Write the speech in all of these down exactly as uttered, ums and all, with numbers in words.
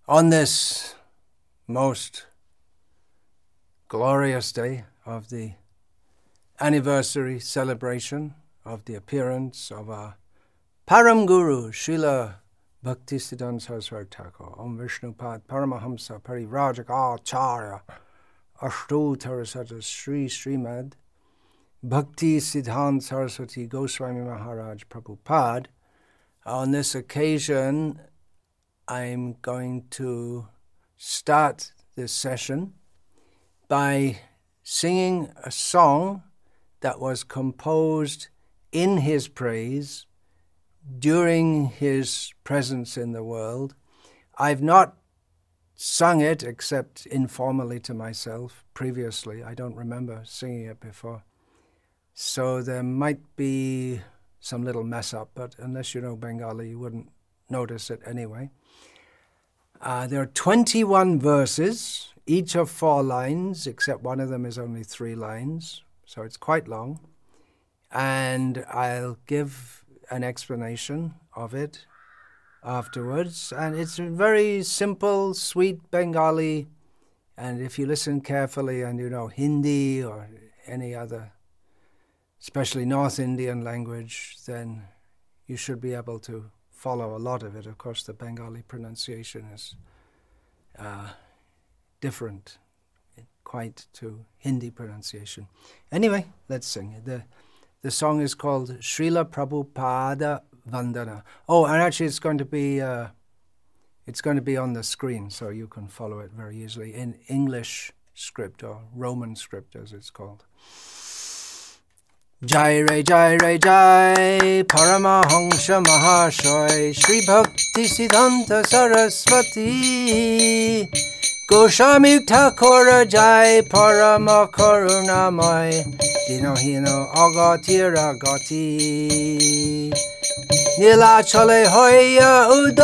On this most glorious day of the anniversary celebration of the appearance of our Param Guru, Srila Bhaktisiddhanta Saraswati Thakur, Om Vishnupad Paramahamsa Parirajaka Acharya Ashtotara Sata Sri Srimad Bhakti Siddhanta Saraswati Goswami Maharaj Prabhupada. On this occasion, I'm going to start this session by singing a song that was composed in his praise during his presence in the world. I've not sung it except informally to myself previously. I don't remember singing it before. So there might be some little mess up, but unless you know Bengali, you wouldn't notice it anyway. Uh, there are twenty-one verses, each of four lines, except one of them is only three lines, so it's quite long. And I'll give an explanation of it afterwards. And it's very simple, sweet Bengali. And if you listen carefully and you know Hindi or any other, especially North Indian language, then you should be able to follow a lot of it. Of course, the Bengali pronunciation is uh, different quite to Hindi pronunciation. Anyway, let's sing it. The, the song is called Srila Prabhupada Vandana. Oh, and actually it's going to be uh, it's going to be on the screen, so you can follow it very easily in English script, or Roman script as it's called. Jai Re Jai Re Jai Paramahamsa Mahashoy Shri Bhakti Siddhanta Saraswati Goswami Thakur Jai Parama Karunamay Dino Hino Agatira Gati Nila Chale Hoya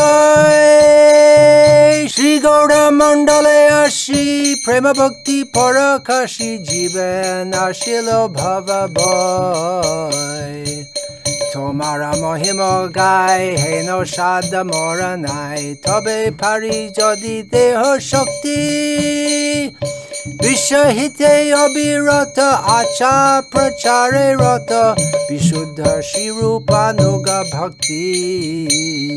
Uday Shri Gaura Mandale Ashi Prema Bhakti Parakashi Jiben Ashilo Bhava Boy Tomara Mohima Gai Heno Shada Moranai Tobe Pari Jodi Deho Shakti Vishahite Abhirata Acha Prachare Rata Vishuddha Shirupa Nuga Bhakti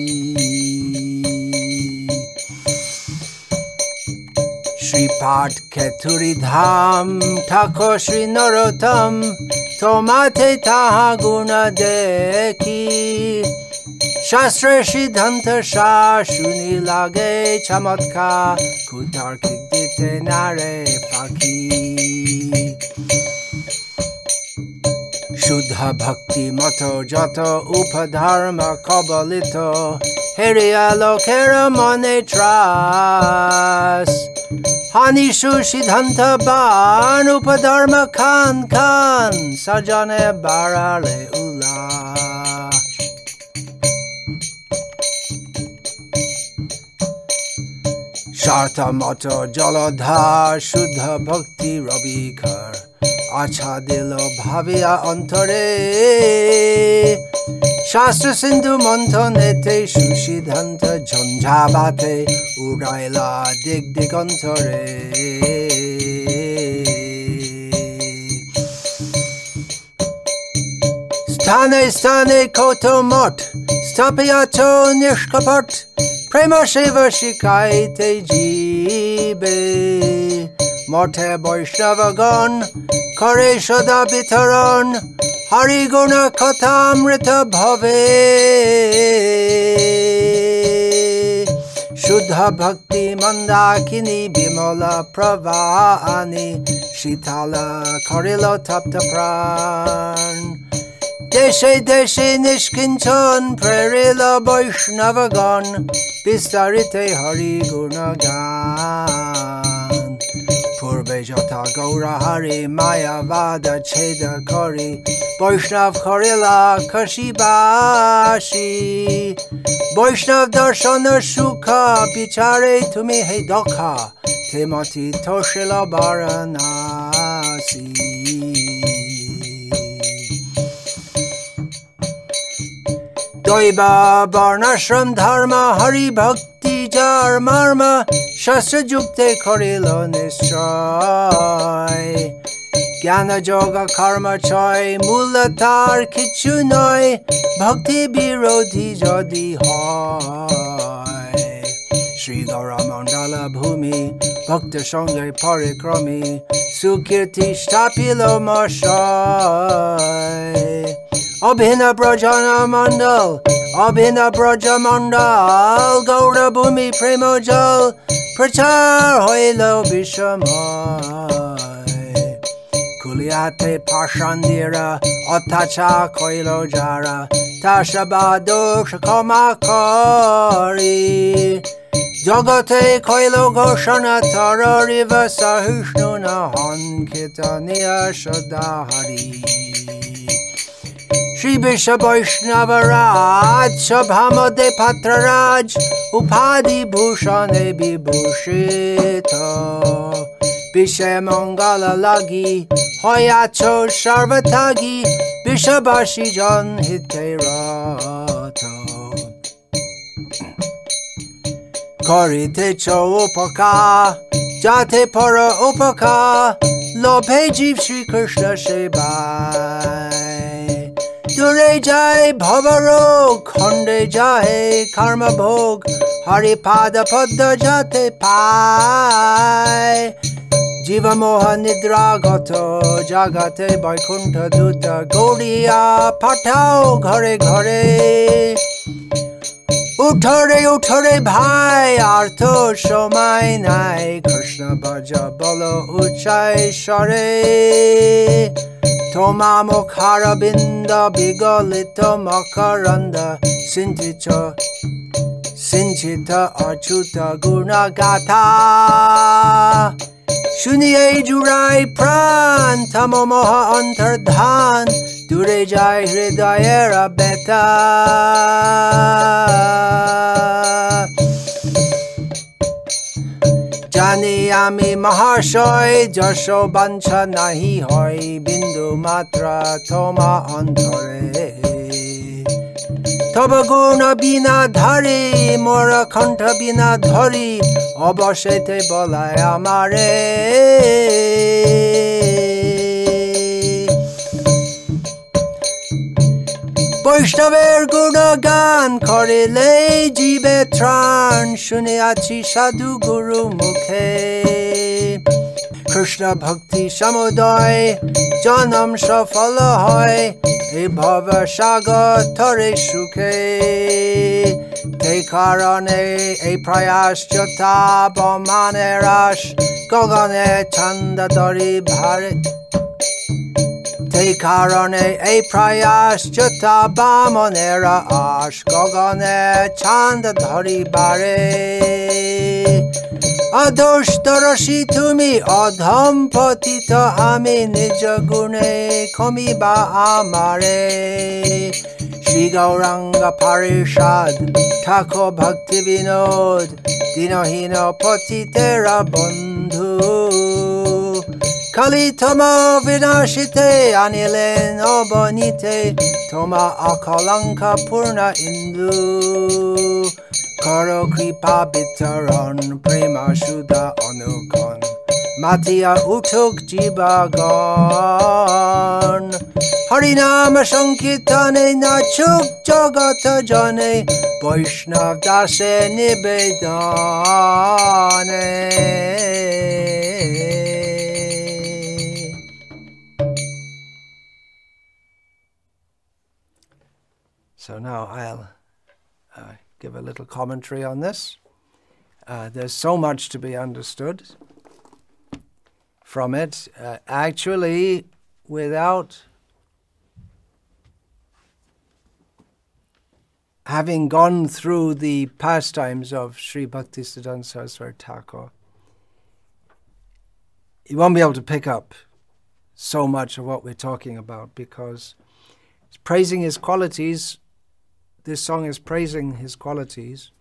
Shripad Keturi Dham Thakur Shri Narotam Tomate Taha Guna Deki Shastra Siddhanta Shah Shuni Lage Chamatka Kutar Kikdite Nare Paki Shuddha Bhakti Mato Jato Upadharma Kabalito Heriya Lokera Mane Tras Hanishu Siddhanta Ban Upadharma Khan Khan Sajane Barale Ula Sharta Mato Jaladhar Shuddha Bhakti Rabikar Acha Dilo Bhavya Antare Shastra Sindhu Mantanete Shushidhanta Janjabate Uraila Dig Digantare Stane Stane Kotomot Stapiato Nishkapat Prema Shiva Shikaite Jibe Morte Vaishnavagan Kare Shoda Bitaran Hari Guna Katamrita Bhave Shuddha Bhakti Mandakini Bimala Pravani Shitala Karilo Tapta Pran Deshe Deshe Nishkinchan Prerila Vaishnavagan Bistarite Hari Gunagan Purve Jata Gaura Hari Maya Vada Cheda Kari Vaishnav Karila Kashibashi Vaishnav Darshana Shuka Bichare Tumi He Dokha Temati Toshila Baranasi Doiba Varnashram Dharma Hari Bhakti যার মর্ম শাস্ত্র যুক্তে করিল নিশ্চয় জ্ঞান যোগ কর্ম ছয় মূল তার কিছু নয় ভক্তি বিরোধী যদি হয় শ্রী গৌরমণ্ডল ভূমি ভক্ত সঙ্গে পরিক্রমী সুকীর্তি স্থাপিল মশায় অভিন্ন ব্রজন মণ্ডল অভিন্ন ব্রজ মণ্ডল গৌরভূমি প্রেম জল প্রচার হইল বিষময় কুলিয়াতে পাষাণ দিরা অত্যাচার কইল যারা তা সবা দোষ ক্ষমা করি জগতে কইল ঘোষণা তরিব সহিষ্ণু না হন কীর্তনীয় সদাহরি শ্রী বিশ্ব বৈষ্ণবরাজ সভামদে পাত্ররাজ উপাধি ভূষণে বিভূষিত বিষয় মঙ্গল লাগি হয়াছ সর্বত্যাগী বিশ্ববাসী জন হিতে রত করিতেছ উপকার যাতে পর উপকার লোভে জীব শ্রীকৃষ্ণ সেবায় দূরে যায় ভবরোগ খণ্ডে যায় কর্মভোগ হরিপাদ পদ্ম যাতে পায় জীবমোহ নিদ্রাগত জাগতে বৈকুণ্ঠ দূত গৌড়িয়া পাঠাও ঘরে ঘরে উঠরে উঠরে ভাই আর তো সময় নাই কৃষ্ণ ভজ বল উচ্চাই স্বরে তোমা মুখার বিন্দ বিগলিত মকরন্দ সিঞ্চিত সিঞ্চিত অচ্যুত গুণগাথা শুনিয়ে জুড়াই প্রাণ তম মোহ অন্তর্ধান দূরে যায় হৃদয়ের ব্যথা জানি আমি মহাশয় যশ বাঞ্ছা নাহি হয় বিন্দু মাত্রা তোমা অন্তরে তব গুণ বিনা ধারি মোর কণ্ঠ বিনা ধরি অবশ্যতে বলায় আমারে বৈষ্ণবের গুণগান করিলে জীবে ত্রাণ শুনিয়াছি সাধু গুরু মুখে কৃষ্ণ ভক্তি সমুদয় জনম সফল হয় এই ভব সাগর ধরে সুখে এই কারণে এই প্রয়াস যথা বমানে রাস গগনে ছন্দ ধরি ভারে এই কারণে এই প্রয়াস যথা বামনের আশ গগনে ছন্দ ধরি বারে অদোষতরসী তুমি অধম পতিত আমি নিজ গুণে ক্ষমিবা আমারে শ্রী গৌরাঙ্গ পরিষদ ঠাকুর ভক্তি বিনোদ দীনহীন পতিতেরা বন্ধু খালি তোমা বিনাশিতে আনিলেন অবনীতে তোমা অকলঙ্ক পূর্ণ ইন্দু কর কৃপা বিতরণ প্রেম সুধা অনুক্ষণ মাতিয়া উঠুক জীবাগণ হরিনাম সংকীর্তনে নাচুক জগত জনে বৈষ্ণব দাসে নিবেদনে So now I'll uh, give a little commentary on this. Uh, there's so much to be understood from it. Uh, actually, without having gone through the pastimes of Sri Bhaktisiddhanta Saraswati Thakur, you won't be able to pick up so much of what we're talking about, because it's praising his qualities. This song is praising his qualities,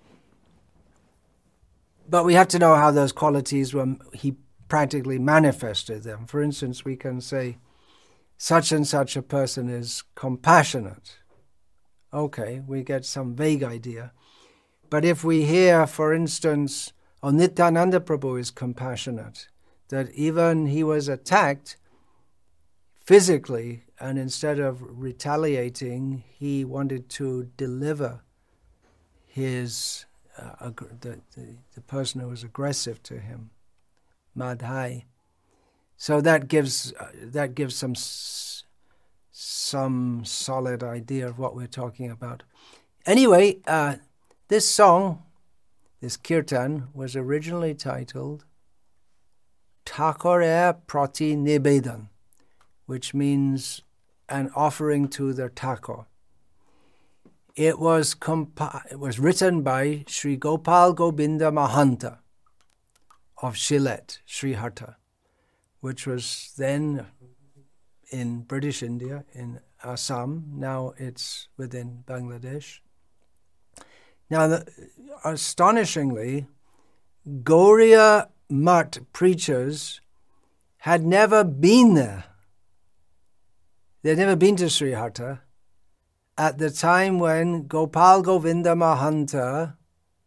but we have to know how those qualities were, he practically manifested them. For instance, we can say, such and such a person is compassionate. Okay, we get some vague idea. But if we hear, for instance, oh, Nityananda Prabhu is compassionate, that even he was attacked physically, and instead of retaliating, he wanted to deliver his uh, ag- the, the, the person who was aggressive to him, Madhai. So that gives uh, that gives some s- some solid idea of what we're talking about. Anyway, uh, this song, this kirtan, was originally titled Thakore Prati Nibedan, which means an offering to the Thakur. It was compi- it was written by Sri Gopal Gobinda Mahanta of Shilet, Sri Harta, which was then in British India, in Assam. Now it's within Bangladesh. Now, the, astonishingly, Gaudiya Math preachers had never been there. They'd never been to Sri Harta at the time when Gopal Govinda Mahanta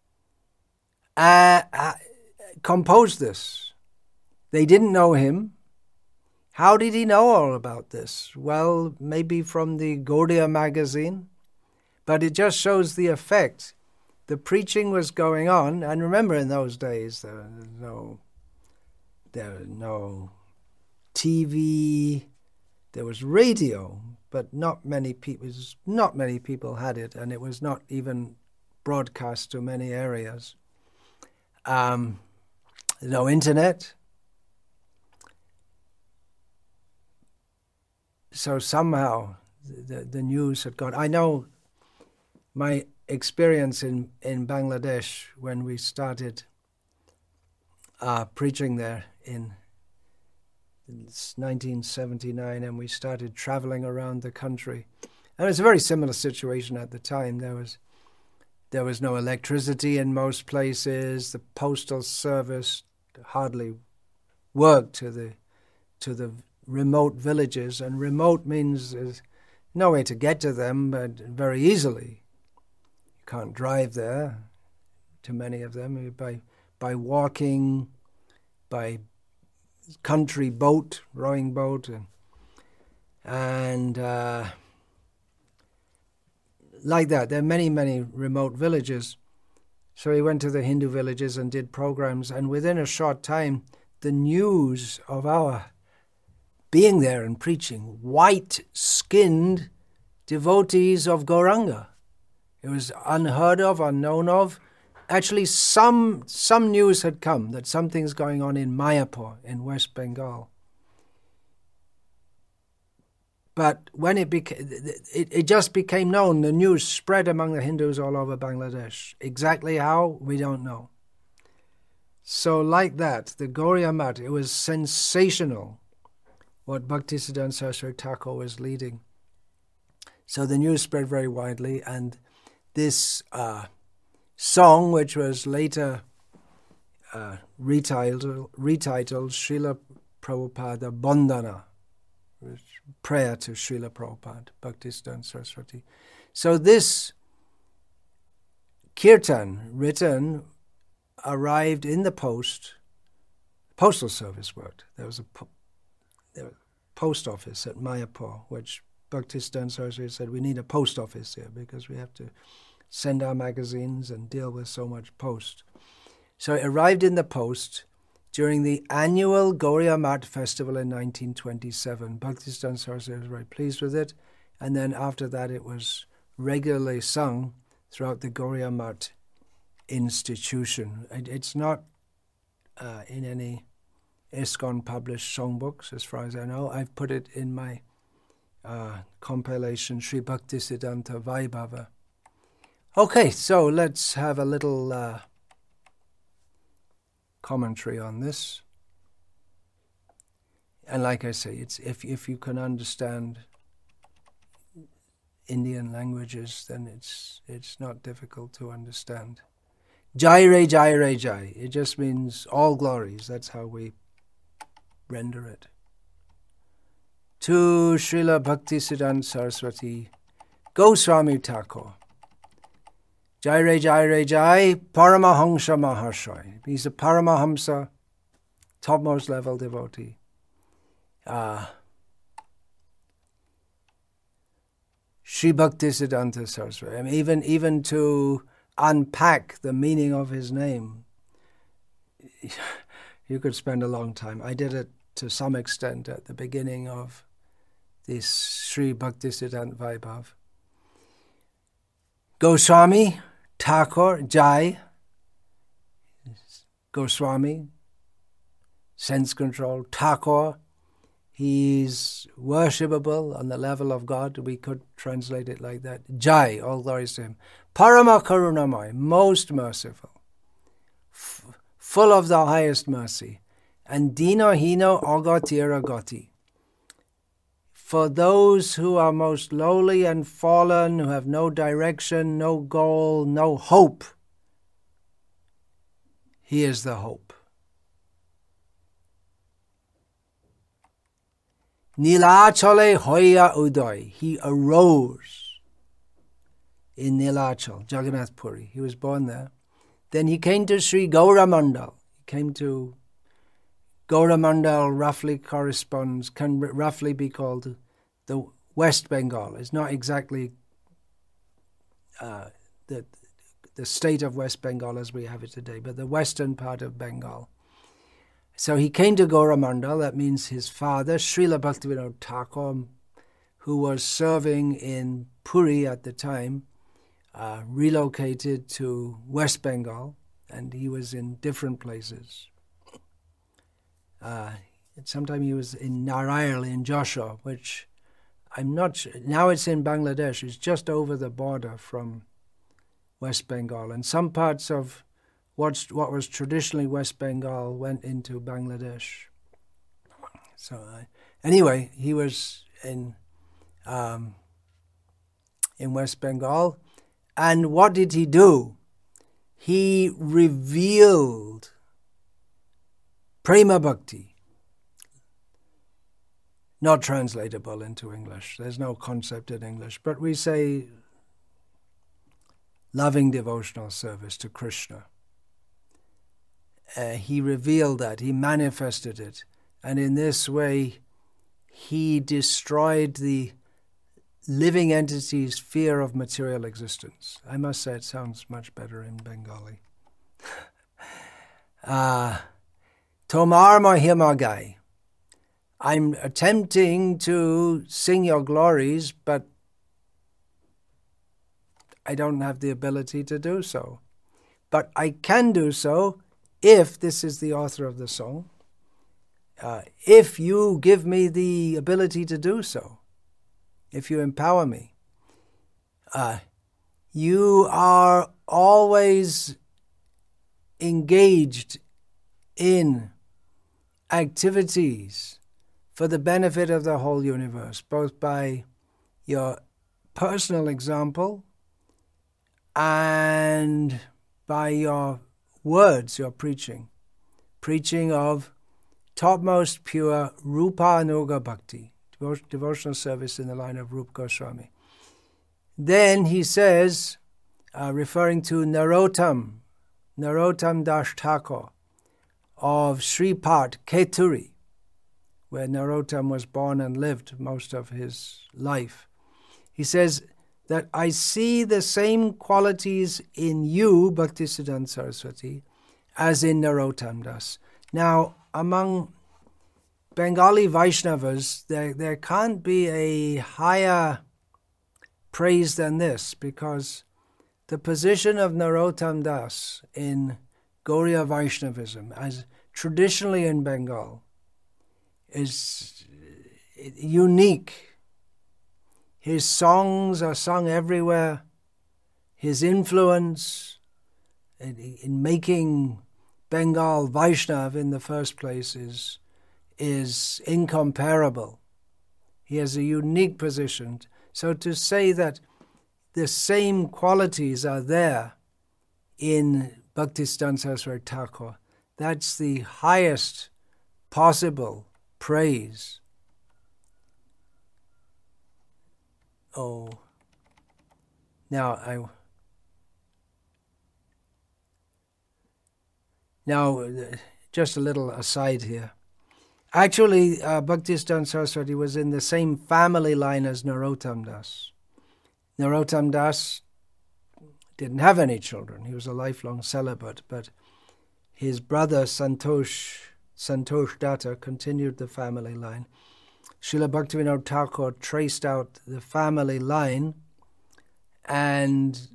uh, uh, composed this. They didn't know him. How did he know all about this? Well, maybe from the Gaudiya magazine, but it just shows the effect. The preaching was going on, and remember, in those days there was no, there was no T V. There was radio, but not many people. Not many people had it, and it was not even broadcast to many areas. Um, no internet. So somehow the, the news had gone. I know my experience in, in Bangladesh when we started uh, preaching there in nineteen seventy-nine, and we started traveling around the country. And it was a very similar situation at the time. There was there was no electricity in most places. The postal service hardly worked to the to the remote villages, and remote means there's no way to get to them, but very easily. You can't drive there to many of them by by walking, by country boat, rowing boat, and, and uh, like that. There are many, many remote villages. So he went to the Hindu villages and did programs, and within a short time, the news of our being there and preaching, white-skinned devotees of Gauranga. It was unheard of, unknown of. Actually, some some news had come that something's going on in Mayapur in West Bengal. But when it became, it, it just became known, the news spread among the Hindus all over Bangladesh. Exactly how, we don't know. So like that, the Gaudiya Math, it was sensational what Bhaktisiddhanta Saraswati Thakur was leading. So the news spread very widely, and this uh, song, which was later uh, retitled, retitled Srila Prabhupada Bandhana, prayer to Srila Prabhupada, Bhaktisiddhanta Saraswati. So this kirtan written arrived in the post. Postal service worked. There was a po- there was a post office at Mayapur, which Bhaktisiddhanta Saraswati said, we need a post office here because we have to send our magazines and deal with so much post. So it arrived in the post during the annual Gaudiya Math festival in nineteen twenty-seven. Bhaktisiddhanta Saraswati was very pleased with it, and then after that it was regularly sung throughout the Gaudiya Math institution. It, it's not uh, in any ISKCON published songbooks, as far as I know. I've put it in my uh, compilation, Sri Bhaktisiddhanta Vaibhava. Okay, so let's have a little uh, commentary on this. And like I say, it's if if you can understand Indian languages, then it's it's not difficult to understand. Jai Re Jai Re Jai. It just means all glories. That's how we render it. To Srila Bhaktisiddhanta Saraswati Goswami Thakur. Jai Re Jai Re Jai, Paramahamsa Mahashaya. He's a Paramahamsa, topmost level devotee. Uh, Sri Bhaktisiddhanta Saraswati. I mean, even, even to unpack the meaning of his name, you could spend a long time. I did it to some extent at the beginning of this Sri Bhaktisiddhanta Vaibhav. Goswami, Thakur, Jai, Goswami, sense control. Thakur, he's worshipable on the level of God. We could translate it like that. Jai, all glories to him. Parama Karunamai, most merciful, f- full of the highest mercy. And Dino Hino Agatira Gati. For those who are most lowly and fallen, who have no direction, no goal, no hope, he is the hope. Nilachale Hoya Uday. He arose in Nilachal, Jagannath Puri. He was born there. Then he came to Sri Gauramandal. He came to Gauramandal, roughly corresponds, can roughly be called the West Bengal. It's not exactly uh, the, the state of West Bengal as we have it today, but the western part of Bengal. So he came to Gauramandal. That means his father, Srila Bhaktivinoda Thakur, who was serving in Puri at the time, uh, relocated to West Bengal, and he was in different places. Uh, sometime he was in Narail in Joshua, which I'm not sure. Now it's in Bangladesh. It's just over the border from West Bengal. And some parts of what's, what was traditionally West Bengal went into Bangladesh. So uh, anyway, he was in um, in West Bengal. And what did he do? He revealed Prema Bhakti, not translatable into English. There's no concept in English, but we say loving devotional service to Krishna. Uh, he revealed that, he manifested it, and in this way he destroyed the living entity's fear of material existence. I must say it sounds much better in Bengali. uh, Tomar Mahimagai. I'm attempting to sing your glories, but I don't have the ability to do so. But I can do so if, this is the author of the song, uh, if you give me the ability to do so, if you empower me. Uh, you are always engaged in activities for the benefit of the whole universe, both by your personal example and by your words, your preaching. Preaching of topmost pure Rupa Anuga Bhakti, devotional service in the line of Rupa Goswami. Then he says, uh, referring to Narottam, Narottam Das Thakur of Sripat, Keturi, where Narottam was born and lived most of his life. He says that I see the same qualities in you, Bhaktisiddhanta Saraswati, as in Narottam Das. Now, among Bengali Vaishnavas, there, there can't be a higher praise than this, because the position of Narottam Das in Gauriya Vaishnavism, as traditionally in Bengal, is unique. His songs are sung everywhere. His influence in, in making Bengal Vaishnav in the first place is, is incomparable. He has a unique position. So to say that the same qualities are there in Bhaktisiddhanta Saraswati Thakur, that's the highest possible praise. Oh, now I, Now, just a little aside here. Actually, uh, Bhaktisiddhanta Saraswati was in the same family line as Narottam Das. Narottam Das didn't have any children. He was a lifelong celibate, but his brother Santosh, Santosh Datta continued the family line. Srila Bhaktivinoda Thakur traced out the family line, and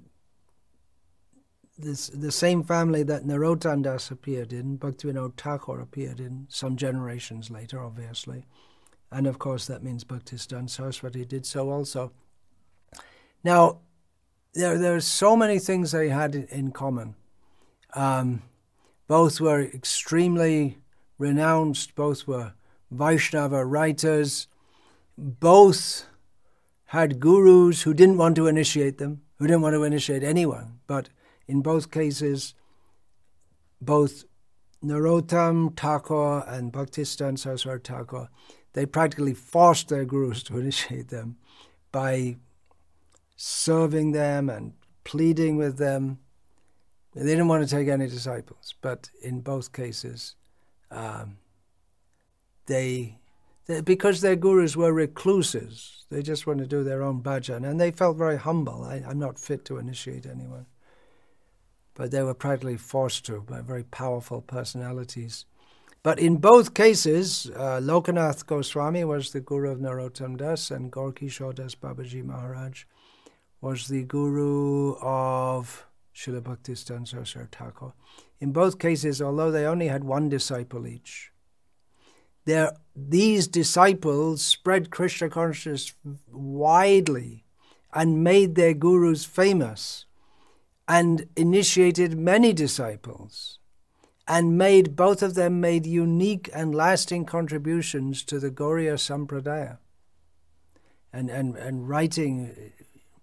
this, the same family that Narottam Das appeared in, Bhaktivinoda Thakur appeared in some generations later, obviously. And of course that means Bhaktisiddhanta Saraswati did so also. Now, there, there are so many things they had in common. Um, both were extremely renounced, both were Vaishnava writers, both had gurus who didn't want to initiate them, who didn't want to initiate anyone. But in both cases, both Narottam Thakur and Bhaktisiddhanta Saraswati Thakur, they practically forced their gurus to initiate them by serving them and pleading with them. They didn't want to take any disciples, but in both cases, um, they, they, because their gurus were recluses, they just wanted to do their own bhajan, and they felt very humble. I, I'm not fit to initiate anyone. But they were practically forced to by very powerful personalities. But in both cases, uh, Lokanath Goswami was the guru of Narottam Das, and Gaur-Kishore Das Babaji Maharaj was the guru of Srila Bhaktisiddhanta Saraswati Thakur. In both cases, although they only had one disciple each, their, these disciples spread Krishna consciousness widely and made their gurus famous and initiated many disciples, and made, both of them made unique and lasting contributions to the Gauriya Sampradaya, and, and, and writing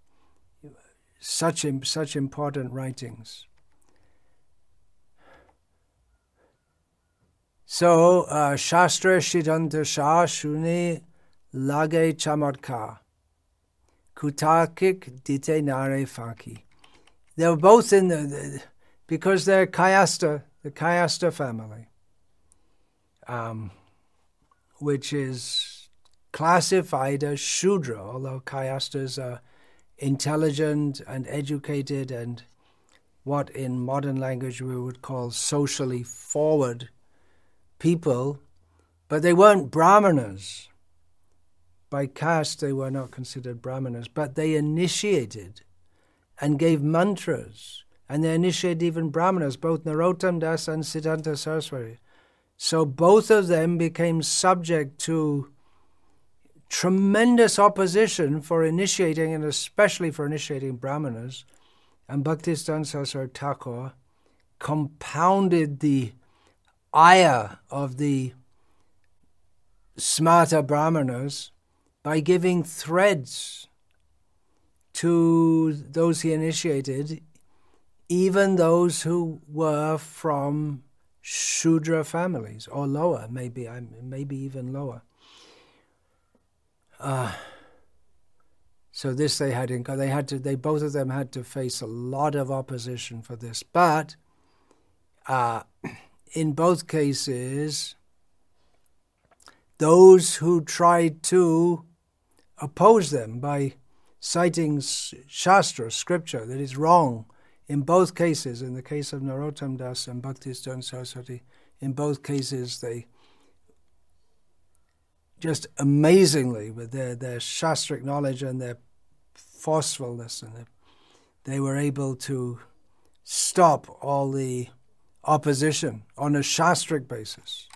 such, such important writings. So, uh, Shastra Siddhanta Shah Shuni Lage Chamatkar Kutakik Dite Nare Faki. They were both in the, the because they're Kayasta, the Kayasta family, um, which is classified as Shudra, although Kayastas are intelligent and educated and what in modern language we would call socially forward people, but they weren't Brahmanas. By caste, they were not considered Brahmanas, but they initiated and gave mantras, and they initiated even Brahmanas, both Narottam Das and Siddhanta Saraswati. So both of them became subject to tremendous opposition for initiating, and especially for initiating Brahmanas. And Bhaktisiddhanta Saraswati Thakur compounded the ire of the Smarta Brahmanas by giving threads to those he initiated, even those who were from Shudra families, or lower, maybe, maybe even lower. Uh, so this they had in, they had to, they both of them had to face a lot of opposition for this. But uh, in both cases, those who tried to oppose them by citing Shastra, scripture, that is wrong, in both cases, in the case of Narottam Das and Bhaktisiddhanta Saraswati, in both cases they just amazingly, with their, their Shastric knowledge and their forcefulness, and they were able to stop all the opposition on a Shastric basis.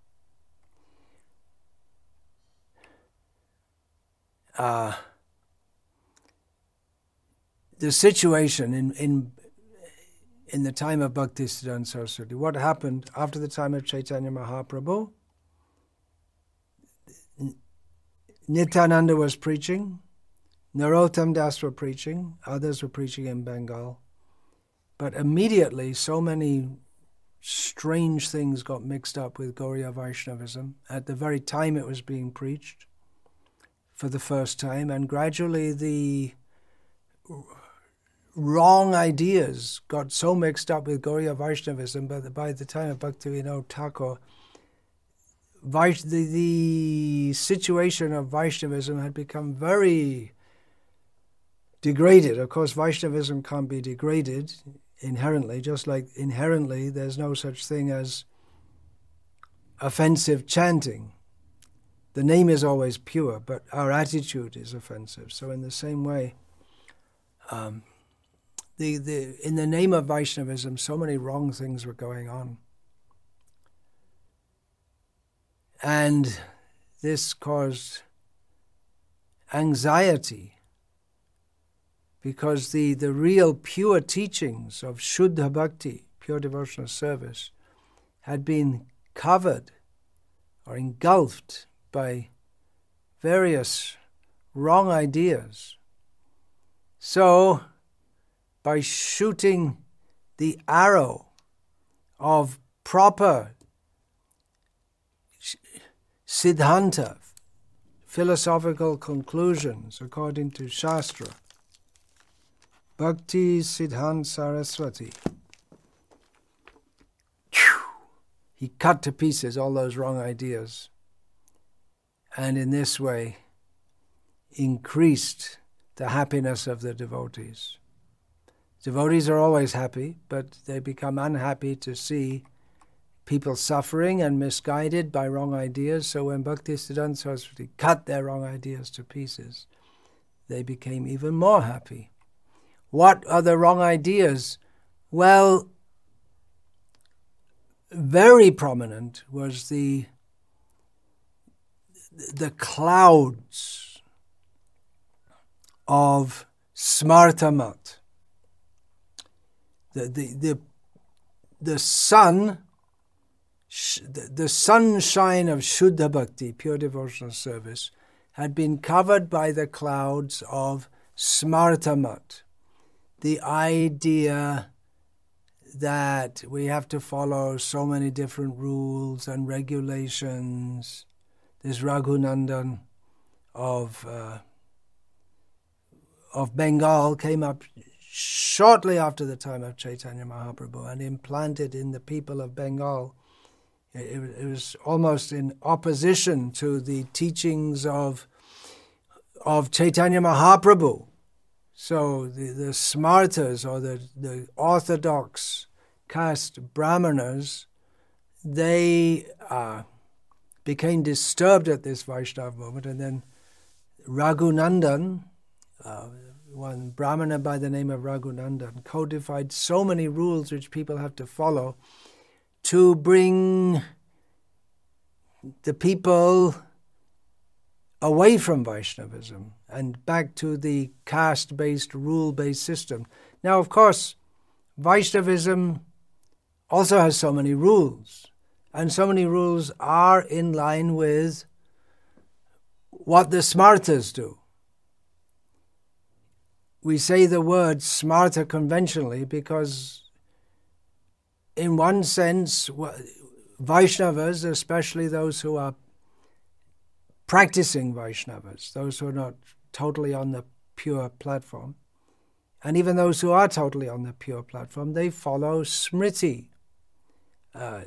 Uh, the situation in, in in the time of Bhaktisiddhanta Saraswati, what happened after the time of Chaitanya Mahaprabhu? Nityananda was preaching, Narottam Das were preaching, others were preaching in Bengal. But immediately so many strange things got mixed up with Gauriya Vaishnavism at the very time it was being preached for the first time, and gradually the wrong ideas got so mixed up with Gauriya Vaishnavism, but by the time of Bhaktivinoda Thakur, Vash- the, the situation of Vaishnavism had become very degraded. Of course, Vaishnavism can't be degraded inherently, just like inherently there's no such thing as offensive chanting. The name is always pure, but our attitude is offensive. So in the same way, um, the, the in the name of Vaishnavism, so many wrong things were going on. And this caused anxiety, because the, the real pure teachings of Shuddha Bhakti, pure devotional service, had been covered or engulfed by various wrong ideas. So, by shooting the arrow of proper Siddhanta, philosophical conclusions according to Shastra, Bhakti Siddhanta Saraswati, he cut to pieces all those wrong ideas, and in this way increased the happiness of the devotees. Devotees are always happy, but they become unhappy to see people suffering and misguided by wrong ideas. So when Bhaktisiddhanta Saraswati cut their wrong ideas to pieces, they became even more happy. What are the wrong ideas? Well, very prominent was the the clouds of Smartamat. The the the, the sun The sunshine of Shuddha Bhakti, pure devotional service, had been covered by the clouds of Smartamat, the idea that we have to follow so many different rules and regulations. This Raghunandan of uh, of Bengal came up shortly after the time of Chaitanya Mahaprabhu and implanted in the people of Bengal. It was almost in opposition to the teachings of of Chaitanya Mahaprabhu. So the, the Smartas, or the, the orthodox caste Brahmanas, they uh, became disturbed at this Vaishnava movement, and then Raghunandan, uh, one Brahmana by the name of Raghunandan, codified so many rules which people have to follow to bring the people away from Vaishnavism and back to the caste-based, rule-based system. Now, of course, Vaishnavism also has so many rules, and so many rules are in line with what the Smartas do. We say the word Smarta conventionally because in one sense, Vaishnavas, especially those who are practicing Vaishnavas, those who are not totally on the pure platform, and even those who are totally on the pure platform, they follow Smriti. Uh,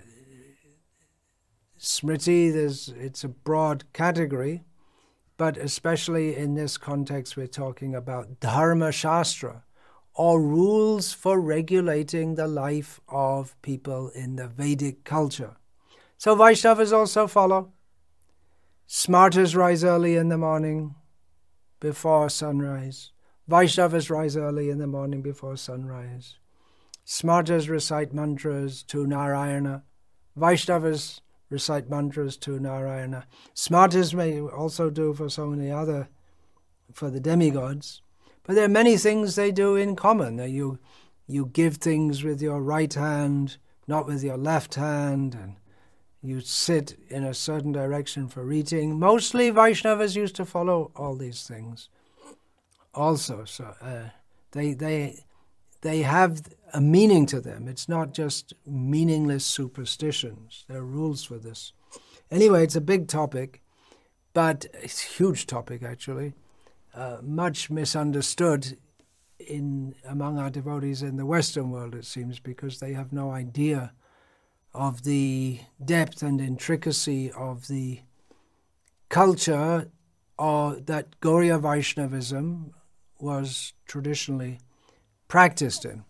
Smriti, there's, it's a broad category, but especially in this context we're talking about Dharma Shastra, or rules for regulating the life of people in the Vedic culture. So Vaishnavas also follow. Smartas rise early in the morning before sunrise. Vaishnavas rise early in the morning before sunrise. Smartas recite mantras to Narayana. Vaishnavas recite mantras to Narayana. Smartas may also do for so many other, for the demigods. But there are many things they do in common. That you you give things with your right hand, not with your left hand, and you sit in a certain direction for eating. Mostly Vaishnavas used to follow all these things also. So uh, they they they have a meaning to them. It's not just meaningless superstitions. There are rules for this. Anyway, it's a big topic, but it's a huge topic actually. Uh, much misunderstood in among our devotees in the Western world, it seems, because they have no idea of the depth and intricacy of the culture or that Gauriya Vaishnavism was traditionally practiced in.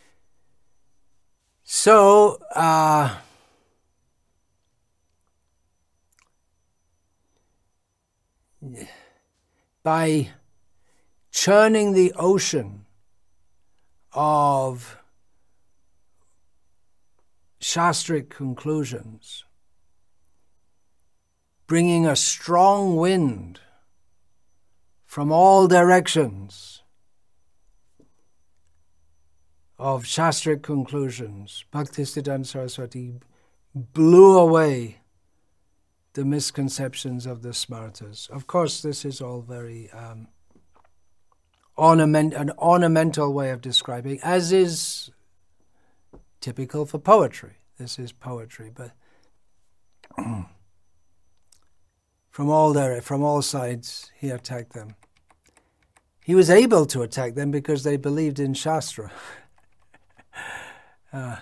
So, uh, by churning the ocean of Shastric conclusions, bringing a strong wind from all directions of Shastric conclusions, Bhaktisiddhanta Saraswati blew away the misconceptions of the Smartas. Of course, this is all very um, ornament, an ornamental way of describing, as is typical for poetry. This is poetry, but from all there, from all sides, he attacked them. He was able to attack them because they believed in Shastra. uh,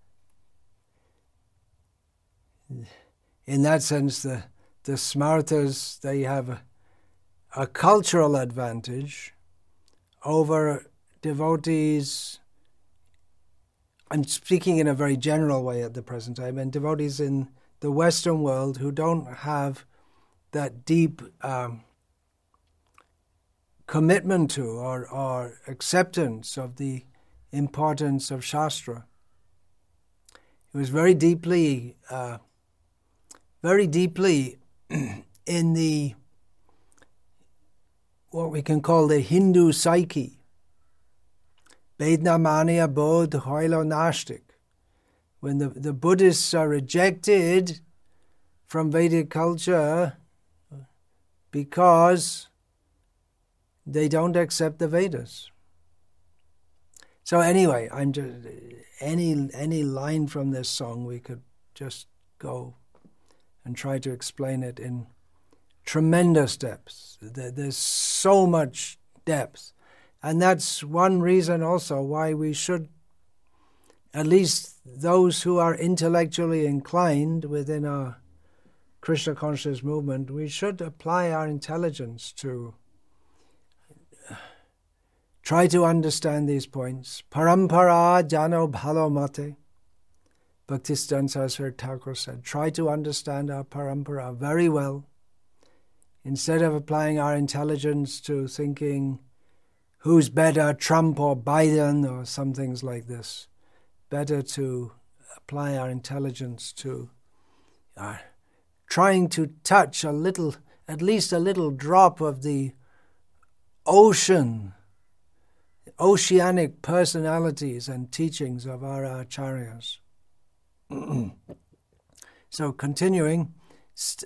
in that sense, the the Smartas, they have a, a cultural advantage over devotees. I'm speaking in a very general way at the present time, and devotees in the Western world who don't have that deep um, commitment to or, or acceptance of the importance of Shastra. It was very deeply, uh, very deeply in the, what we can call the Hindu psyche. Vedna mania bodh hoilo nashtik. When the, the Buddhists are rejected from Vedic culture because they don't accept the Vedas. So anyway, I'm just any any line from this song we could just go and try to explain it in tremendous depth. There's so much depth. And that's one reason also why we should, at least those who are intellectually inclined within our Krishna conscious movement, we should apply our intelligence to try to understand these points. Parampara jano bhalo mate, Bhaktisiddhanta Saraswati Thakur said. Try to understand our parampara very well, instead of applying our intelligence to thinking who's better, Trump or Biden, or some things like this. Better to apply our intelligence to uh, trying to touch a little, at least a little drop of the ocean, oceanic personalities and teachings of our acharyas. So continuing, st-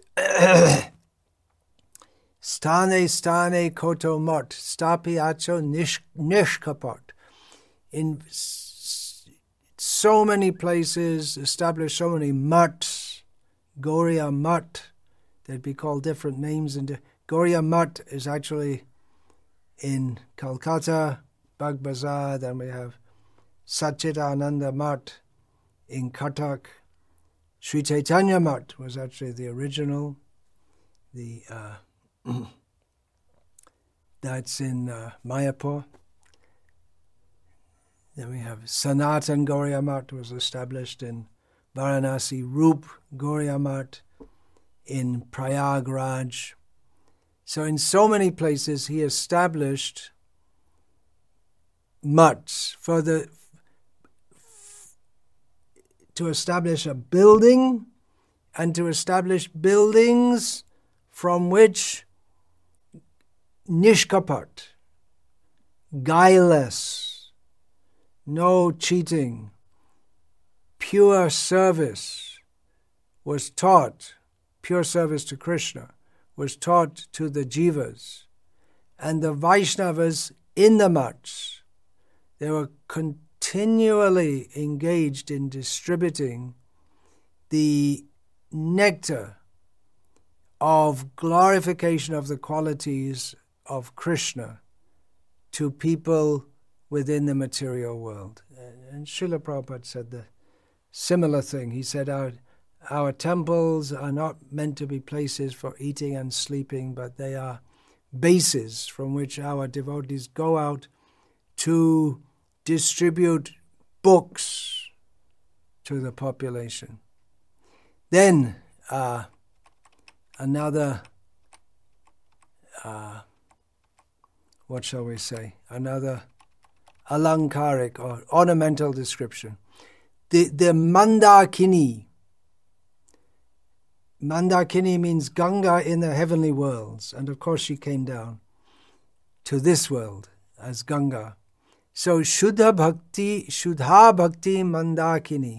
Stane stane koto mot, stapi acho nish, nishkapat. In s- so many places, established so many mats, Gauriya Mat, they'd be called different names. And Gauriya Mat is actually in Calcutta, Bagh Bazar. Then we have Satchidananda Mat in Cuttack. Sri Chaitanya Mat was actually the original. The uh, that's in uh, Mayapur. Then we have Sanatan Gauriya Mat was established in Varanasi, Rup Gauriya Mat in Prayagraj. So in so many places he established mats for the to establish a building and to establish buildings from which nishkapat, guileless, no cheating, pure service was taught, pure service to Krishna was taught to the jivas. And the Vaishnavas in the mats, they were continually engaged in distributing the nectar of glorification of the qualities of Krishna to people within the material world. And Srila Prabhupada said the similar thing. He said our, our temples are not meant to be places for eating and sleeping, but they are bases from which our devotees go out to distribute books to the population. Then uh, another, uh, what shall we say, another alankaric or ornamental description. The, the Mandakini. Mandakini means Ganga in the heavenly worlds. And of course she came down to this world as Ganga. So Shuddha Bhakti, Shuddha Bhakti Mandakini.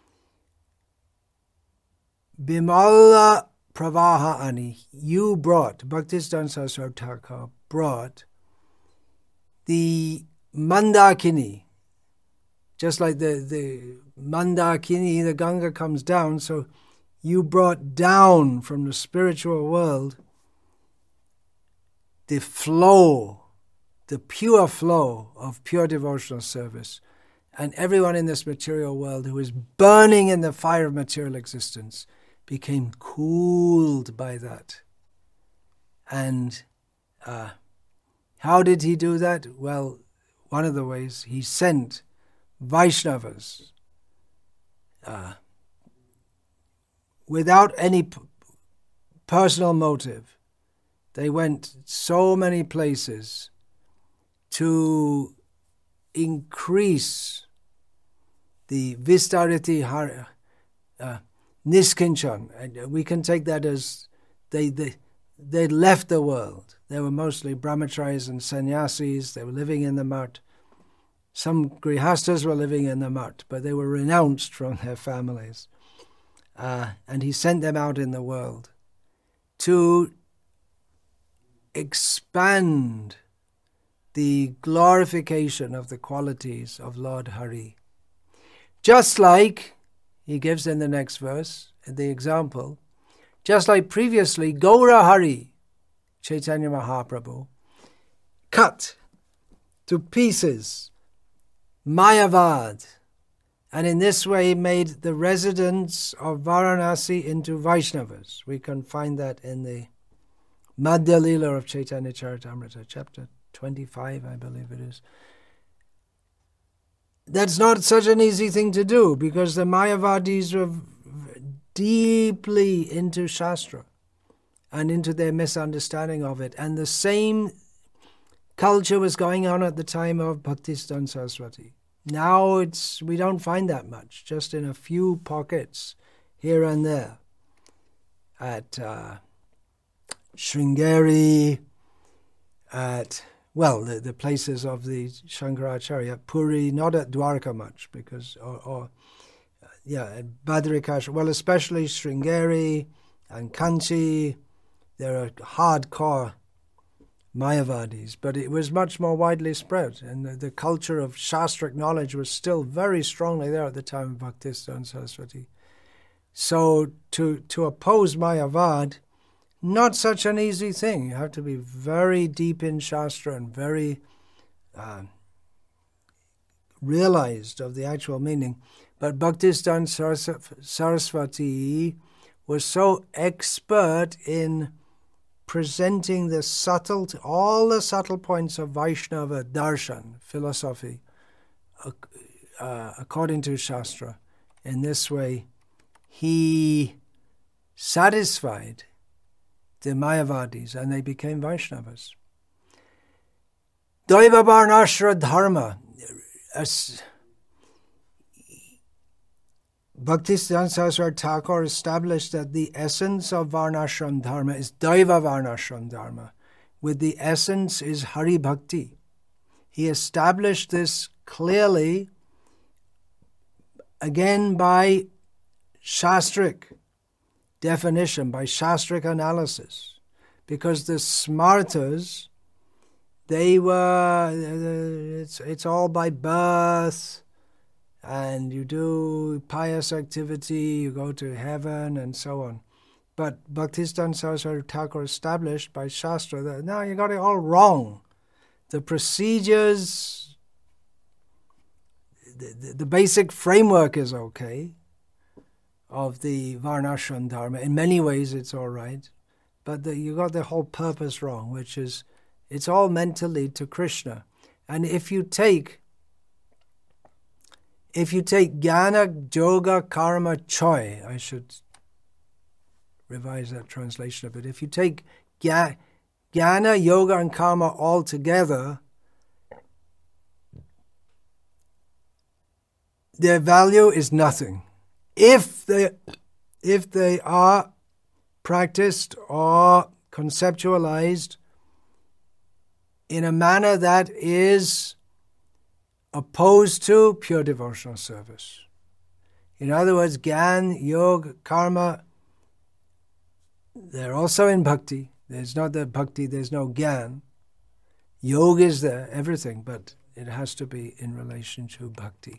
Bimala Pravaha Ani. You brought, Bhaktisiddhanta Saraswati Thakur brought the Mandakini. Just like the, the Mandakini, the Ganga comes down, so you brought down from the spiritual world the flow, the pure flow of pure devotional service. And everyone in this material world who is burning in the fire of material existence became cooled by that. And uh, how did he do that? Well, one of the ways, he sent Vaishnavas uh, without any p- personal motive. They went so many places to increase the Vistariti har, uh, Niskinchan. And we can take that as they, they, they left the world. They were mostly brahmacharis and sannyasis. They were living in the mart. Some grihastas were living in the mart, but they were renounced from their families. Uh, and he sent them out in the world to expand the glorification of the qualities of Lord Hari. Just like, he gives in the next verse, the example, just like previously, Gaura Hari, Chaitanya Mahaprabhu, cut to pieces Mayavad, and in this way made the residents of Varanasi into Vaishnavas. We can find that in the Madhya Lila of Chaitanya Charitamrita, chapter twenty-five, I believe it is. That's not such an easy thing to do, because the Mayavadis were deeply into Shastra and into their misunderstanding of it. And the same culture was going on at the time of Bhaktisiddhanta Saraswati. Now it's we don't find that much, just in a few pockets here and there. At uh, Sringeri, at, well, the, the places of the Shankaracharya, Puri, not at Dwarka much, because, or, or uh, yeah, at Badrikash, well, especially Sringeri and Kanchi, there are hardcore Mayavadis, but it was much more widely spread, and the, the culture of Shastric knowledge was still very strongly there at the time of Bhaktisiddhanta Saraswati. So to to oppose Mayavad, not such an easy thing. You have to be very deep in Shastra and very uh, realized of the actual meaning. But Bhaktisiddhanta Saraswati was so expert in presenting the subtle, all the subtle points of Vaishnava darshan, philosophy, uh, according to Shastra. In this way, he satisfied the Mayavadis, and they became Vaishnavas. Daiva Varnashra Dharma. As Bhaktisiddhanta Saraswati Thakur established that the essence of Varnashram Dharma is Daiva Varnashram Dharma, with the essence is Hari Bhakti. He established this clearly, again by Shastric definition, by Shastric analysis, because the Smartas, they were, it's, it's all by birth, and you do pious activity, you go to heaven, and so on. But Bhaktisiddhanta Saraswati Thakur established by Shastra that, no, you got it all wrong. The procedures the, the basic framework is okay of the Varnashram Dharma. In many ways it's all right, but the, you got the whole purpose wrong, which is it's all meant to lead to Krishna. And if you take if you take Jnana, Yoga, Karma, Choy, I should revise that translation a bit. If you take Jnana, Yoga, and Karma all together, their value is nothing. If they, if they are practiced or conceptualized in a manner that is opposed to pure devotional service. In other words, Gyan, Yoga, Karma, they're also in bhakti. There's not that bhakti, there's no Gyan. Yoga is there, everything, but it has to be in relation to bhakti.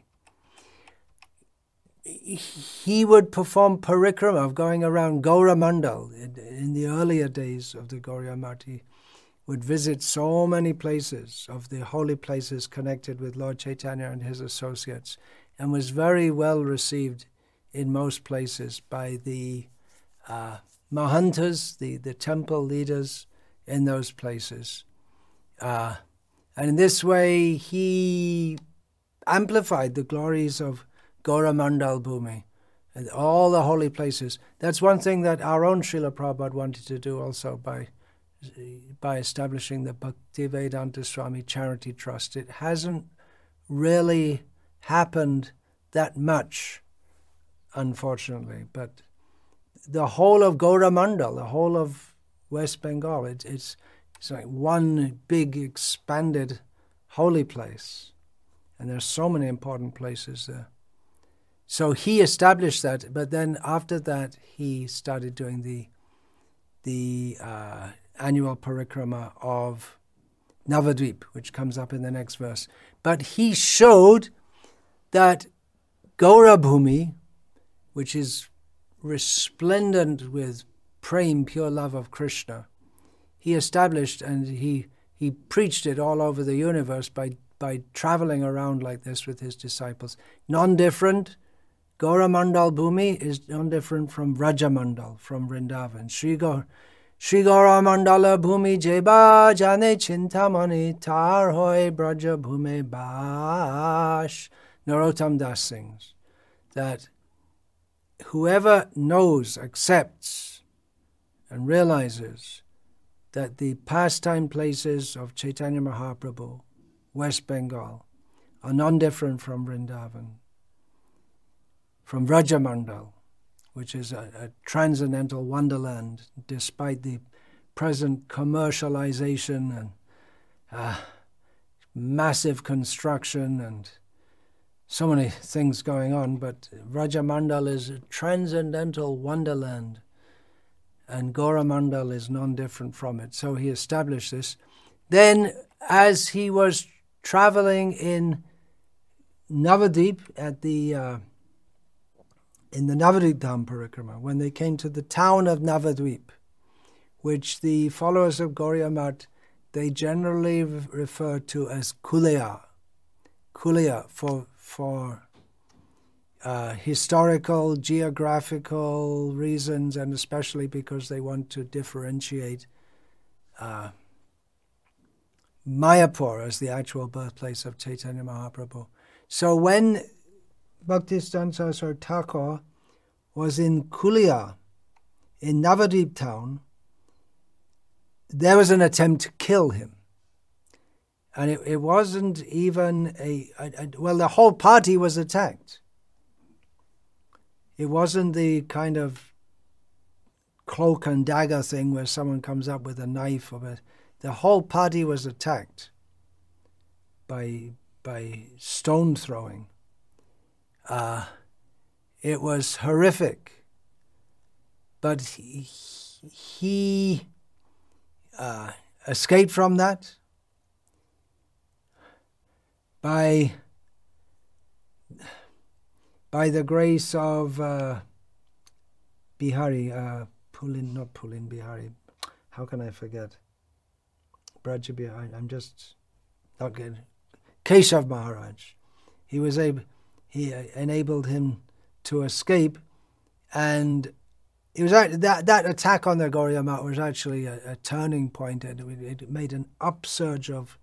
He would perform parikrama of going around Gaura Mandal. In, in the earlier days of the Gaudiya Math, he would visit so many places of the holy places connected with Lord Chaitanya and his associates, and was very well received in most places by the uh, Mahantas, the, the temple leaders in those places. Uh, and in this way, he amplified the glories of Gaura Mandal Bhumi, and all the holy places. That's one thing that our own Srila Prabhupada wanted to do also by by establishing the Bhaktivedanta Swami Charity Trust. It hasn't really happened that much, unfortunately, but the whole of Gaura Mandal, the whole of West Bengal, it, it's, it's like one big expanded holy place, and there's so many important places there. So he established that, but then after that he started doing the the uh, annual parikrama of Navadvip, which comes up in the next verse. But he showed that Gaura Bhumi, which is resplendent with prem, pure love of Krishna, he established and he he preached it all over the universe by, by traveling around like this with his disciples. Non-different. Gaura Mandal Bhumi is non-different from Vraja Mandal, from Vrindavan. Shri Gaura Shri Gaura Mandala Bhumi Jeba Jane Chintamani Tar Hoy Braja Bhume Bash. Narottam Das sings that whoever knows, accepts, and realizes that the pastime places of Chaitanya Mahaprabhu, West Bengal, are non-different from Vrindavan, from Vraja Mandal, which is a, a transcendental wonderland, despite the present commercialization and uh, massive construction and so many things going on. But Vraja Mandal is a transcendental wonderland, and Gaura Mandal is non-different from it. So he established this. Then, as he was traveling in Navadvip at the uh, in the Navadvip Dham Parikrama, when they came to the town of Navadvip, which the followers of Gaudiya Math, they generally re- refer to as Kuleya, Kuleya for for uh, historical, geographical reasons, and especially because they want to differentiate uh, Mayapur as the actual birthplace of Chaitanya Mahaprabhu. So when Bhaktisiddhanta Saraswati Thakur was in Kuleya, in Navadvip town, there was an attempt to kill him. And it, it wasn't even a, a, a... Well, the whole party was attacked. It wasn't the kind of cloak and dagger thing where someone comes up with a knife. Or a, the whole party was attacked by, by stone throwing. Uh, it was horrific. But he, he uh, escaped from that by by the grace of uh, Bihari, uh, Pulin, not Pulin Bihari. How can I forget? Braja Bihari. I'm just not good. Keshav Maharaj. he was able, he enabled him to escape, and it was that that attack on the Gauriya Math was actually a, a turning point, and it, it made an upsurge of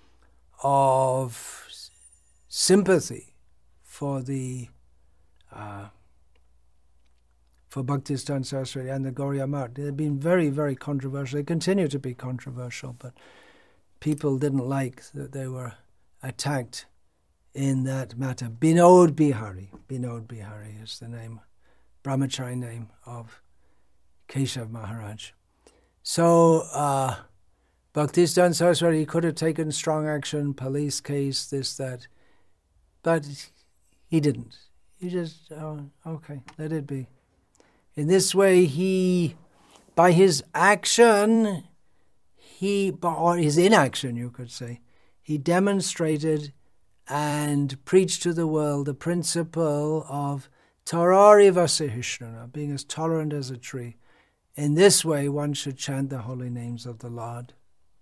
of sympathy for the uh, for Bhaktisiddhanta Saraswati and the Gauriya Math. They've been very, very controversial. They continue to be controversial, but people didn't like that they were attacked in that matter. Binod Bihari. Binod Bihari is the name, Brahmachari name of Keshav Maharaj. So, uh, Bhaktisiddhanta Saraswati could have taken strong action, police case, this, that, but he didn't. He just, oh, okay, let it be. In this way, he, by his action, he, or his inaction, you could say, he demonstrated and preached to the world the principle of Tarari Vasihishnana, being as tolerant as a tree. In this way, one should chant the holy names of the Lord.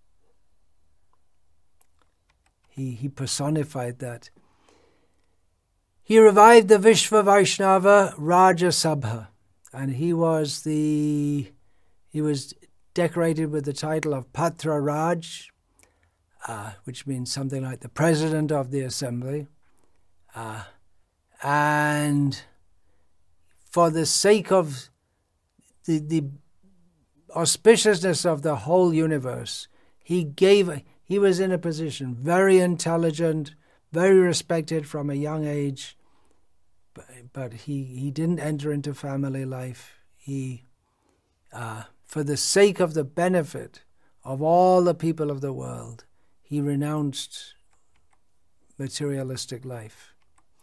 He, he personified that. He revived the Vishva Vaishnava Raja Sabha, and he was the he was decorated with the title of Patra Raj, uh, which means something like the president of the assembly. Uh, and for the sake of the, the auspiciousness of the whole universe, he gave, he was in a position, very intelligent, very respected from a young age, but, but he, he didn't enter into family life. He, uh, for the sake of the benefit of all the people of the world, he renounced materialistic life.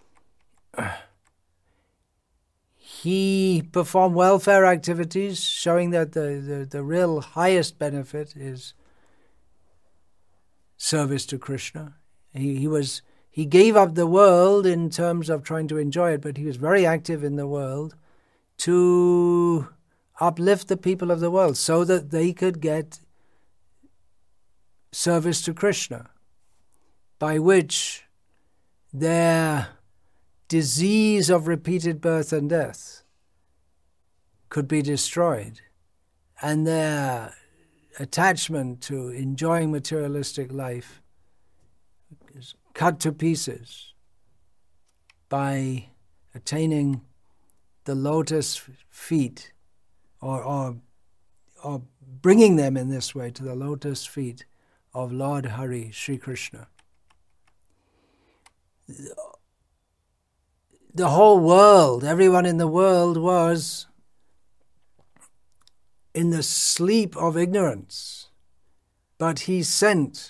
He performed welfare activities, showing that the, the, the real highest benefit is service to Krishna. He, he was he gave up the world in terms of trying to enjoy it, but he was very active in the world to uplift the people of the world so that they could get service to Krishna, by which their disease of repeated birth and death could be destroyed, and their attachment to enjoying materialistic life is cut to pieces by attaining the lotus feet, or, or, or bringing them in this way to the lotus feet of Lord Hari, Sri Krishna. The whole world, everyone in the world was in the sleep of ignorance, but he sent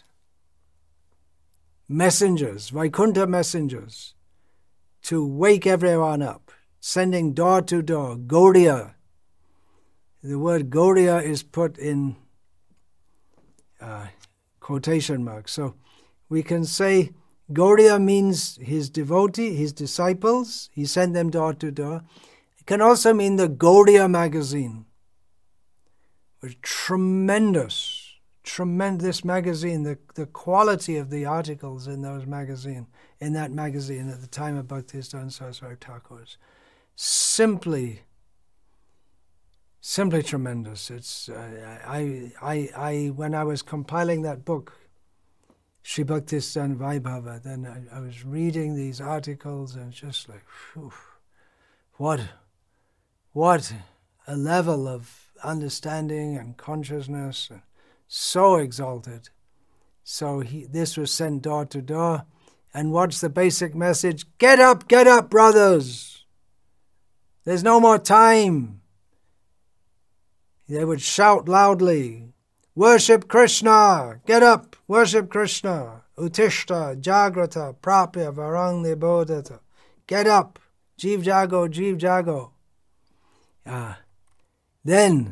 messengers, Vaikuntha messengers, to wake everyone up, sending door to door, Gaudiya. The word Gaudiya is put in uh, quotation marks. So we can say Gaudiya means his devotee, his disciples. He sent them door to door. It can also mean the Gaudiya magazine. It was tremendous. Tremendous magazine, the, the quality of the articles in those magazine, in that magazine at the time of Bhaktisiddhanta Saraswati Thakur was simply, simply tremendous. It's uh, I, I, I, when I was compiling that book, Sri Bhaktisiddhanta Vaibhava, then I, I was reading these articles and just like, whew, what, what a level of understanding and consciousness, and so exalted. So he, this was sent door to door. And what's the basic message? Get up, get up, brothers. There's no more time. They would shout loudly, worship Krishna, get up, worship Krishna. Utishta, Jagrata, Prapya, Varang Nibodhata. Get up, Jeev Jago, Jeev Jago. Ah. Then,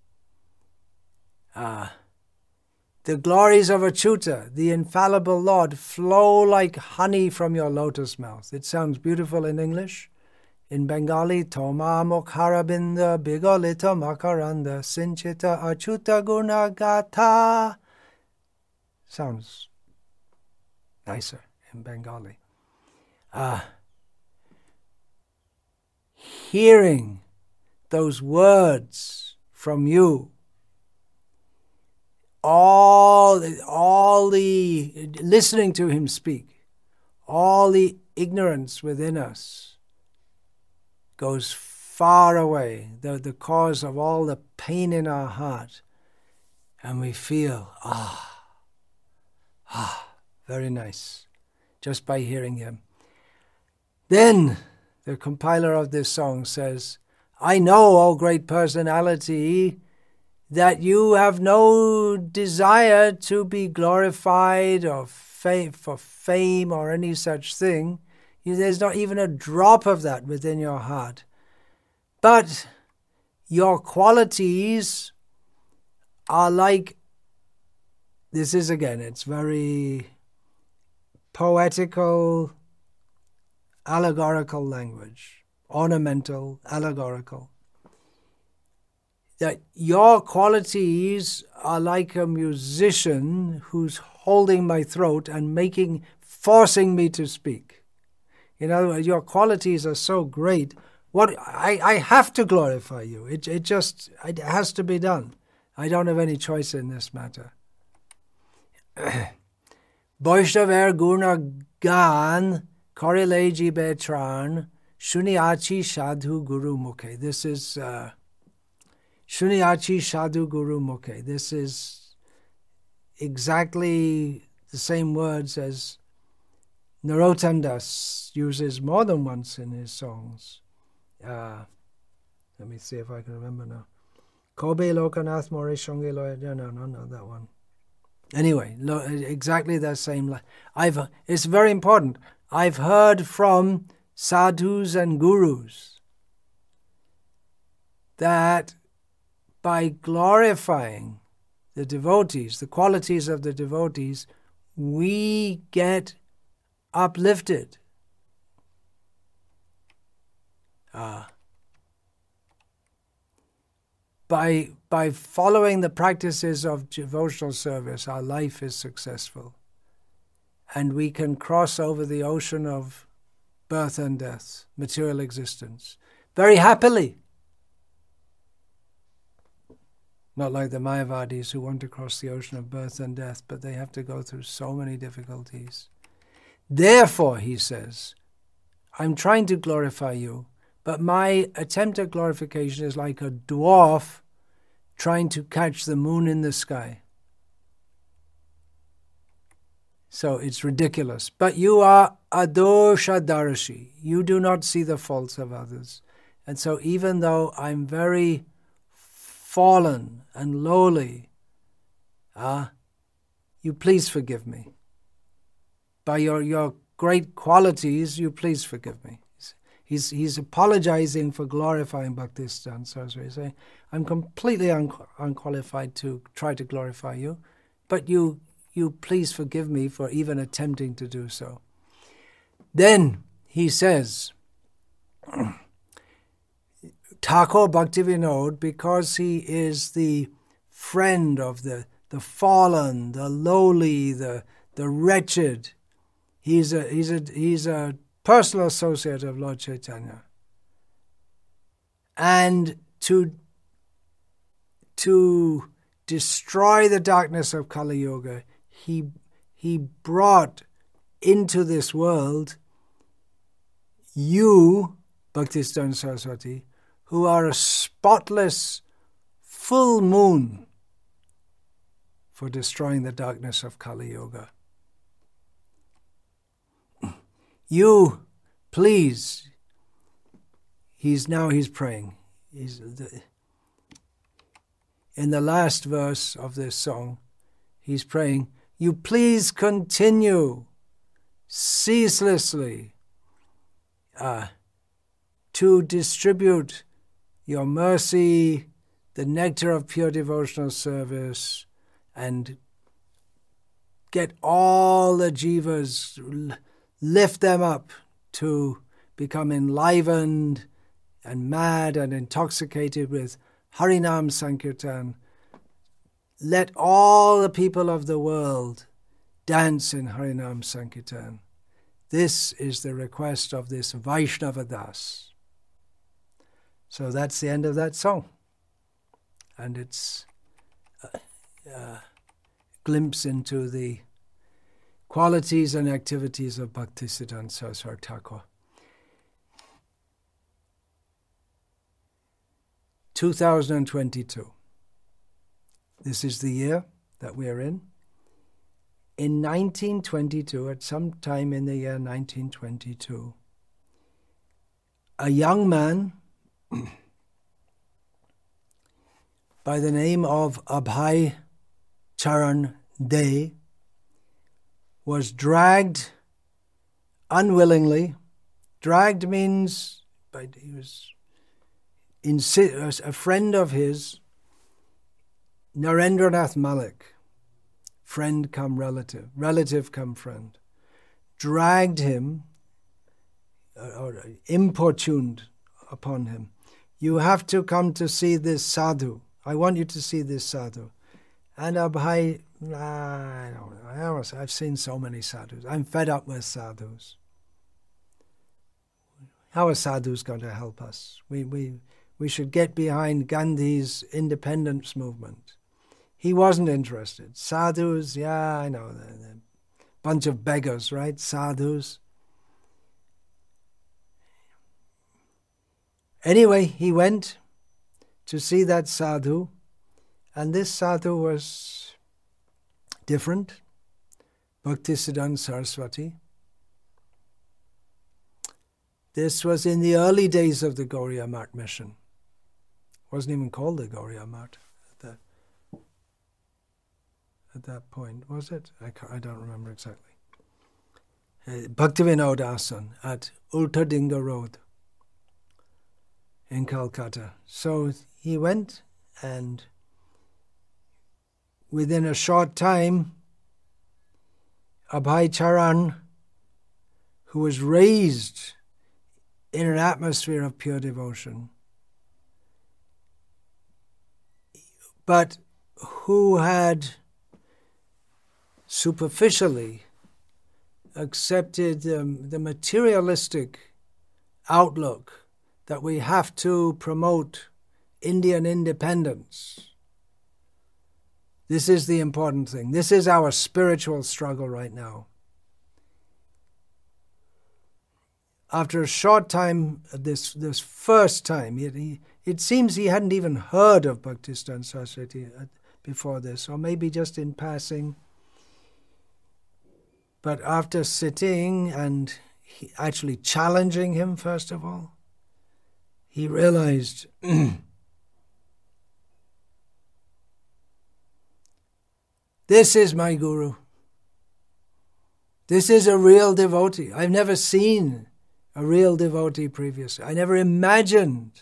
ah, the glories of Achyuta, the infallible Lord, flow like honey from your lotus mouth. It sounds beautiful in English. In Bengali, Toma Mokharabinda Bigolita Makaranda Sinchita Achyuta Gunagata. Sounds nicer in Bengali. uh, hearing those words from you, all, all the, listening to him speak, all the ignorance within us goes far away, the, the cause of all the pain in our heart, and we feel, ah, ah, very nice, just by hearing him. Then the compiler of this song says, I know, O great personality, that you have no desire to be glorified or fa- for fame or any such thing. There's not even a drop of that within your heart. But your qualities are like, this is again, it's very poetical, allegorical language, ornamental, allegorical. That your qualities are like a musician who's holding my throat and making, forcing me to speak. In other words, your qualities are so great. What I, I have to glorify you. It it just it has to be done. I don't have any choice in this matter. Boishtaver guna gan korileji betran shuniachi sadhu guru mukhe. This is uh, shuniachi sadhu guru mukhe. This is exactly the same words as Narottam Das uses more than once in his songs. Uh, let me see if I can remember now. Kobe Lokanath More Shonge Loya. No, no, no, no, that one. Anyway, lo, exactly the same. Li- I've. It's very important. I've heard from sadhus and gurus that by glorifying the devotees, the qualities of the devotees, we get uplifted. Uh, by by following the practices of devotional service, our life is successful. And we can cross over the ocean of birth and death, material existence, very happily. Not like the Mayavadis who want to cross the ocean of birth and death, but they have to go through so many difficulties. Therefore, he says, I'm trying to glorify you, but my attempt at glorification is like a dwarf trying to catch the moon in the sky. So it's ridiculous. But you are adosha darashi. You do not see the faults of others. And so even though I'm very fallen and lowly, ah, you please forgive me. By your, your great qualities, you please forgive me. He's he's apologizing for glorifying Bhaktisiddhanta Saraswati. He's saying, I'm completely un- unqualified to try to glorify you, but you you please forgive me for even attempting to do so. Then he says, Thakur Bhaktivinoda, because he is the friend of the, the fallen, the lowly, the the wretched, he's a he's a he's a personal associate of Lord Chaitanya. And to, to destroy the darkness of Kali Yuga, he, he brought into this world you, Bhaktisiddhanta Saraswati, who are a spotless full moon for destroying the darkness of Kali Yuga. You, please, he's now he's praying. He's the, in the last verse of this song, he's praying, you please continue ceaselessly uh, to distribute your mercy, the nectar of pure devotional service, and get all the jivas, lift them up to become enlivened and mad and intoxicated with Harinam Sankirtan. Let all the people of the world dance in Harinam Sankirtan. This is the request of this Vaishnava Das. So that's the end of that song. And it's a, a glimpse into the qualities and activities of Bhaktisiddhanta Saraswati Thakur. two thousand twenty-two. This is the year that we are in. In nineteen twenty-two, at some time in the year nineteen twenty-two, a young man by the name of Abhay Charan De was dragged unwillingly. Dragged means by, he was insi- a friend of his, Narendranath Malik, friend come relative, relative come friend, dragged him uh, or importuned upon him. You have to come to see this sadhu. I want you to see this sadhu. And Abhay, I don't know, I was, I've seen so many sadhus. I'm fed up with sadhus. How are sadhus going to help us? We, we, we should get behind Gandhi's independence movement. He wasn't interested. Sadhus, yeah, I know, they're, they're a bunch of beggars, right? Sadhus. Anyway, he went to see that sadhu, and this sadhu was different. Bhaktisiddhanta Saraswati. This was in the early days of the Gauriya Math mission. It wasn't even called the Gauriya Math at that, at that point, was it? I, can't, I don't remember exactly. Uh, Bhaktivinoda Asana at Ultadinga Road in Calcutta. So he went, and within a short time, Abhay Charan, who was raised in an atmosphere of pure devotion, but who had superficially accepted um, the materialistic outlook that we have to promote Indian independence. This is the important thing. This is our spiritual struggle right now. After a short time, this this first time, he, he, it seems he hadn't even heard of Bhaktisiddhanta Saraswati before this, or maybe just in passing. But after sitting and he, actually challenging him, first of all, he realized this is my guru. This is a real devotee. I've never seen a real devotee previously. I never imagined.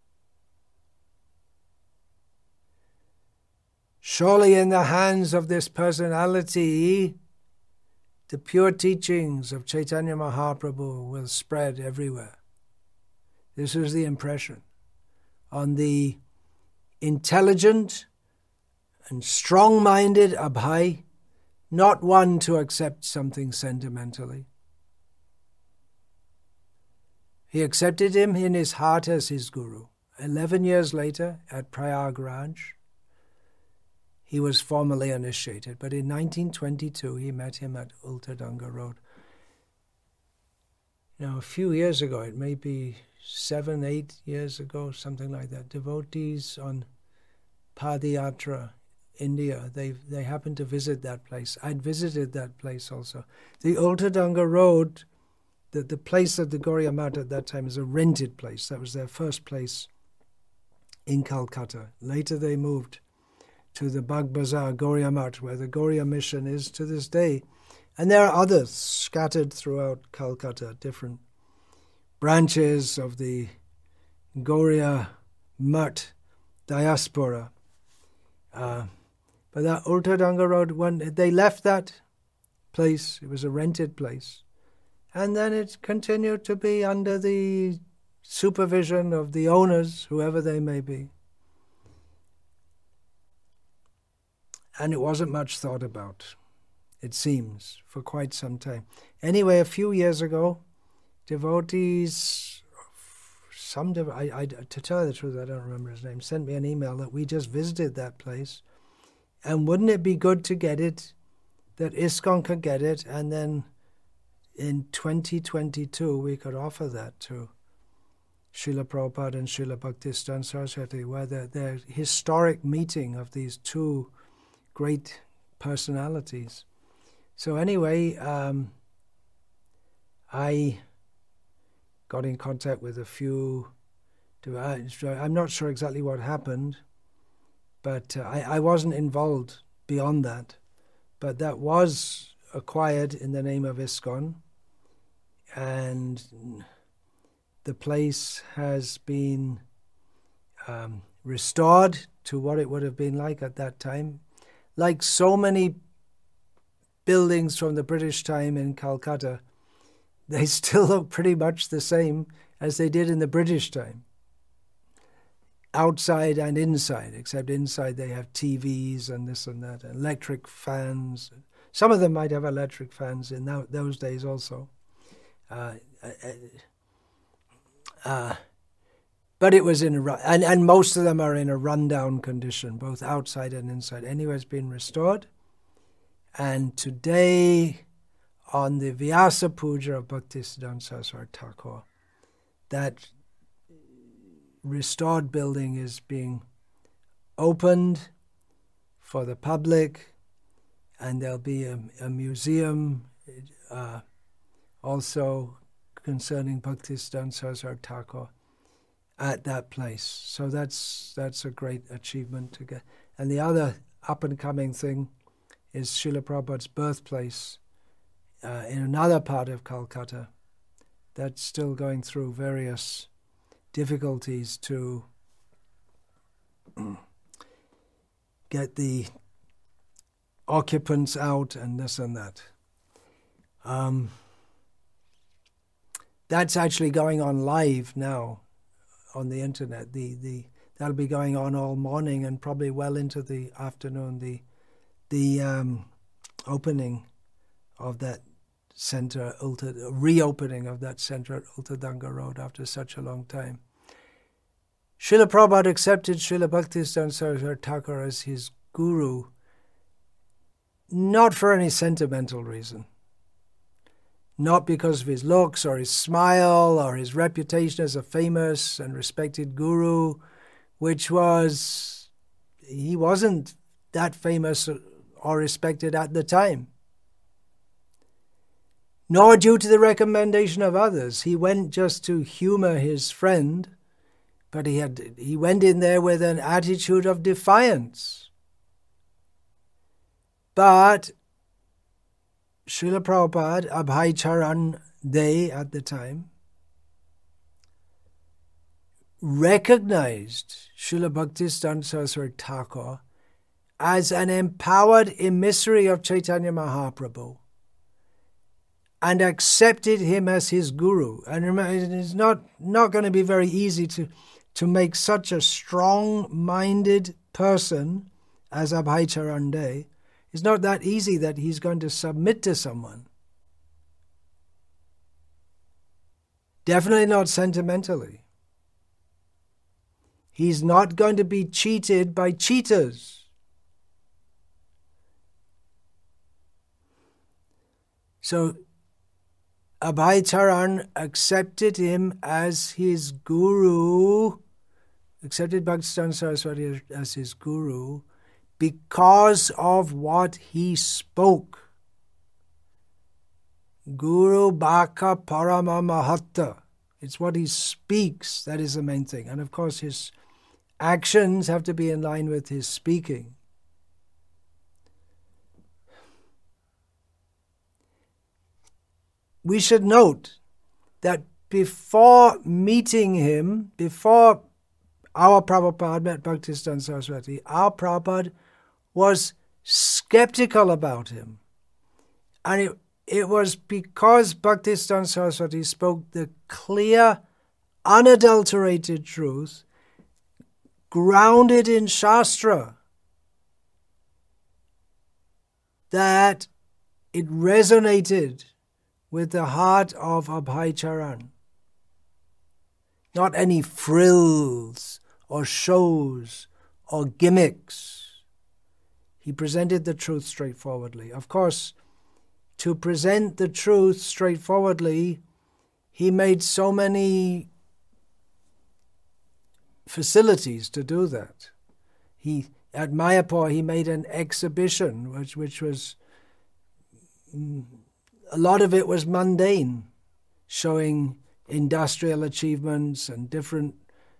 Surely in the hands of this personality, the pure teachings of Chaitanya Mahaprabhu will spread everywhere. This was the impression on the intelligent and strong-minded Abhay, not one to accept something sentimentally. He accepted him in his heart as his guru. Eleven years later, at Prayagraj, he was formally initiated. But in nineteen twenty-two, he met him at Ultadanga Road. Now, a few years ago, it may be seven, eight years ago, something like that, devotees on Padayatra, India, they they happened to visit that place. I'd visited that place also. The Ultadanga Road, the, the place of the Gauriya Math at that time is a rented place. That was their first place in Calcutta. Later they moved to the Bagh Bazar Gauriya Math, where the Gauriya mission is to this day. And there are others scattered throughout Calcutta, different branches of the Gauriya Math diaspora. Uh, but that Ultadanga Road, when they left that place, it was a rented place, and then it continued to be under the supervision of the owners, whoever they may be. And it wasn't much thought about. it seems, for quite some time. Anyway, a few years ago, devotees, some dev- I, I, to tell you the truth, I don't remember his name, sent me an email that we just visited that place. And wouldn't it be good to get it, that ISKCON could get it, and then in twenty twenty-two we could offer that to Srila Prabhupada and Srila Bhaktisiddhanta Saraswati, where the, the historic meeting of these two great personalities. So anyway, um, I got in contact with a few, I'm not sure exactly what happened, but uh, I, I wasn't involved beyond that. But that was acquired in the name of ISKCON, and the place has been um, restored to what it would have been like at that time. Like so many buildings from the British time in Calcutta, they still look pretty much the same as they did in the British time, outside and inside, except inside they have T Vs and this and that, electric fans. Some of them might have electric fans in those days also. Uh, uh, but it was in a, and, and most of them are in a rundown condition, both outside and inside. Anyway, it's been restored. And today, on the Vyasa Puja of Bhaktisiddhanta Saraswati Thakur, that restored building is being opened for the public, and there'll be a, a museum uh, also concerning Bhaktisiddhanta Saraswati Thakur at that place. So that's that's a great achievement to get. And the other up-and-coming thing is Srila Prabhupada's birthplace uh, in another part of Calcutta that's still going through various difficulties to get the occupants out and this and that. Um, that's actually going on live now on the internet. The the that'll be going on all morning and probably well into the afternoon. The the um, opening of that center, Ulta, reopening of that center at Ultadanga Road after such a long time. Srila Prabhupada accepted Srila Bhaktisiddhanta Saraswati Thakur as his guru, not for any sentimental reason, not because of his looks or his smile or his reputation as a famous and respected guru, which was, he wasn't that famous or respected at the time, nor due to the recommendation of others. He went just to humor his friend, but he had he went in there with an attitude of defiance. But Srila Prabhupada, Abhay Charan De at the time, recognized Srila Bhaktisiddhanta Saraswati Thakur as an empowered emissary of Chaitanya Mahaprabhu and accepted him as his guru. And remember, it's not, not going to be very easy to, to make such a strong-minded person as Abhay Charan De. It's not that easy that he's going to submit to someone. Definitely not sentimentally. He's not going to be cheated by cheaters. So Abhay Charan accepted him as his guru, accepted Bhaktisiddhanta Saraswati as his guru, because of what he spoke. Guru Bhaka Parama Mahatta. It's what he speaks that is the main thing. And of course his actions have to be in line with his speaking. We should note that before meeting him, before our Prabhupada met Bhaktisiddhanta Saraswati, our Prabhupada was skeptical about him. And it, it was because Bhaktisiddhanta Saraswati spoke the clear, unadulterated truth, grounded in Shastra, that it resonated with the heart of Abhay Charan. Not any frills or shows or gimmicks. He presented the truth straightforwardly. Of course, to present the truth straightforwardly, he made so many facilities to do that. He at Mayapur he made an exhibition which which was a lot of it was mundane, showing industrial achievements and different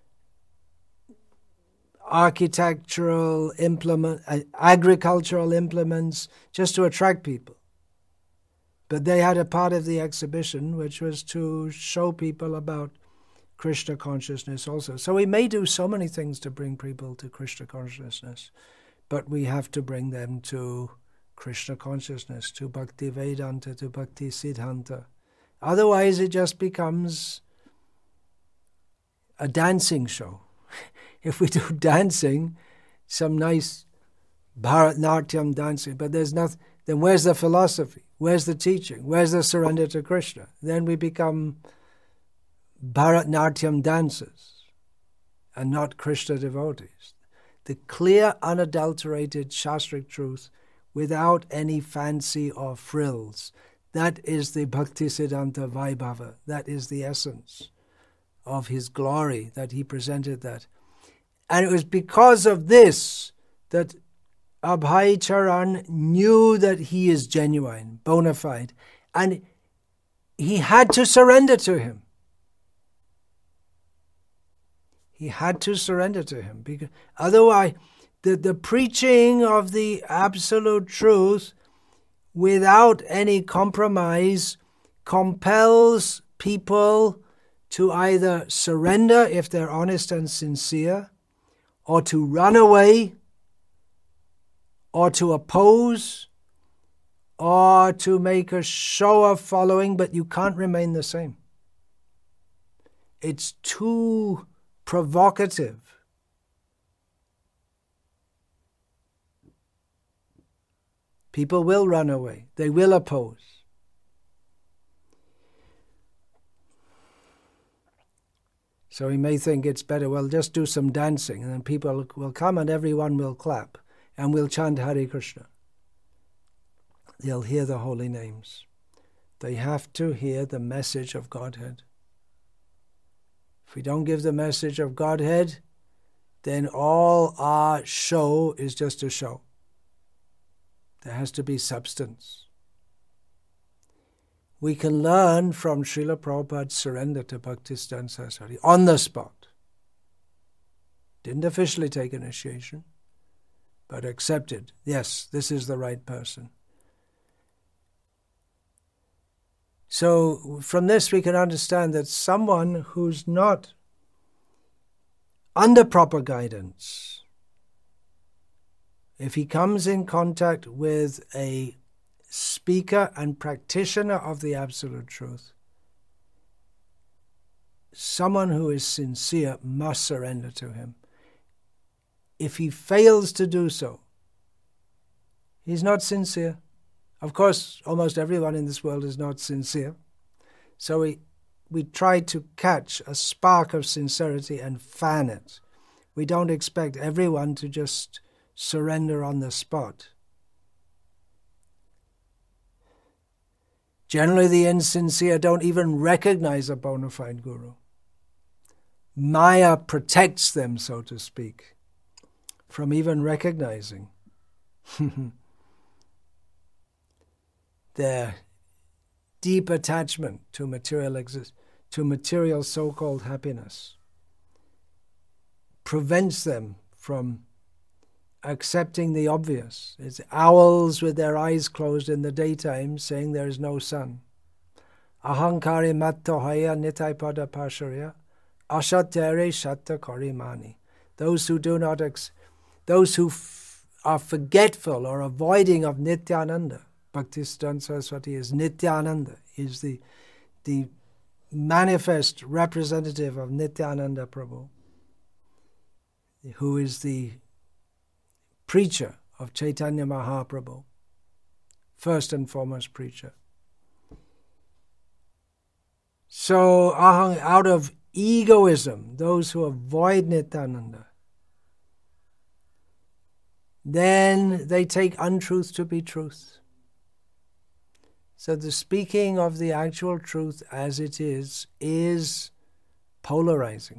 architectural implement, uh, agricultural implements, just to attract people. But they had a part of the exhibition which was to show people about Krishna consciousness also. So we may do so many things to bring people to Krishna consciousness, but we have to bring them to Krishna consciousness, to Bhakti Vedanta, to Bhakti Siddhanta. Otherwise it just becomes a dancing show. If we do dancing, some nice Bharatnatyam dancing, but there's nothing, then where's the philosophy? Where's the teaching? Where's the surrender to Krishna? Then we become Bharatnatyam dancers and not Krishna devotees. The clear, unadulterated Shastric truth without any fancy or frills. That is the Bhaktisiddhanta Vaibhava. That is the essence of his glory, that he presented that. And it was because of this that Abhay Charan knew that he is genuine, bona fide, and he had to surrender to him. He had to surrender to him, because otherwise the, the preaching of the absolute truth without any compromise compels people to either surrender if they're honest and sincere, or to run away, or to oppose, or to make a show of following, but you can't remain the same. It's too provocative. People will run away. They will oppose. So he may think it's better, well, just do some dancing, and then people will come and everyone will clap, and we'll chant Hare Krishna. They'll hear the holy names. They have to hear the message of Godhead. If we don't give the message of Godhead, then all our show is just a show. There has to be substance. We can learn from Srila Prabhupada's surrender to Bhaktisiddhanta Saraswati on the spot. Didn't officially take initiation, but accepted, yes, this is the right person. So from this we can understand that someone who's not under proper guidance, if he comes in contact with a speaker and practitioner of the Absolute Truth, someone who is sincere must surrender to him. If he fails to do so, he's not sincere. Of course, almost everyone in this world is not sincere. So we, we try to catch a spark of sincerity and fan it. We don't expect everyone to just surrender on the spot. Generally, the insincere don't even recognize a bona fide guru. Maya protects them, so to speak, from even recognizing their deep attachment to material exist, to material so-called happiness, prevents them from accepting the obvious. It's owls with their eyes closed in the daytime saying there is no sun. Ahankari mattohaya nitai pada pasharya ashatere shatta karimani. Those who do not, ex- those who f- are forgetful or avoiding of Nityananda. Bhaktisiddhanta Saraswati is Nityananda, is the, the manifest representative of Nityananda Prabhu, who is the preacher of Chaitanya Mahaprabhu, first and foremost preacher. So out of egoism, those who avoid Nityananda, then they take untruth to be truth. So the speaking of the actual truth as it is, is polarizing.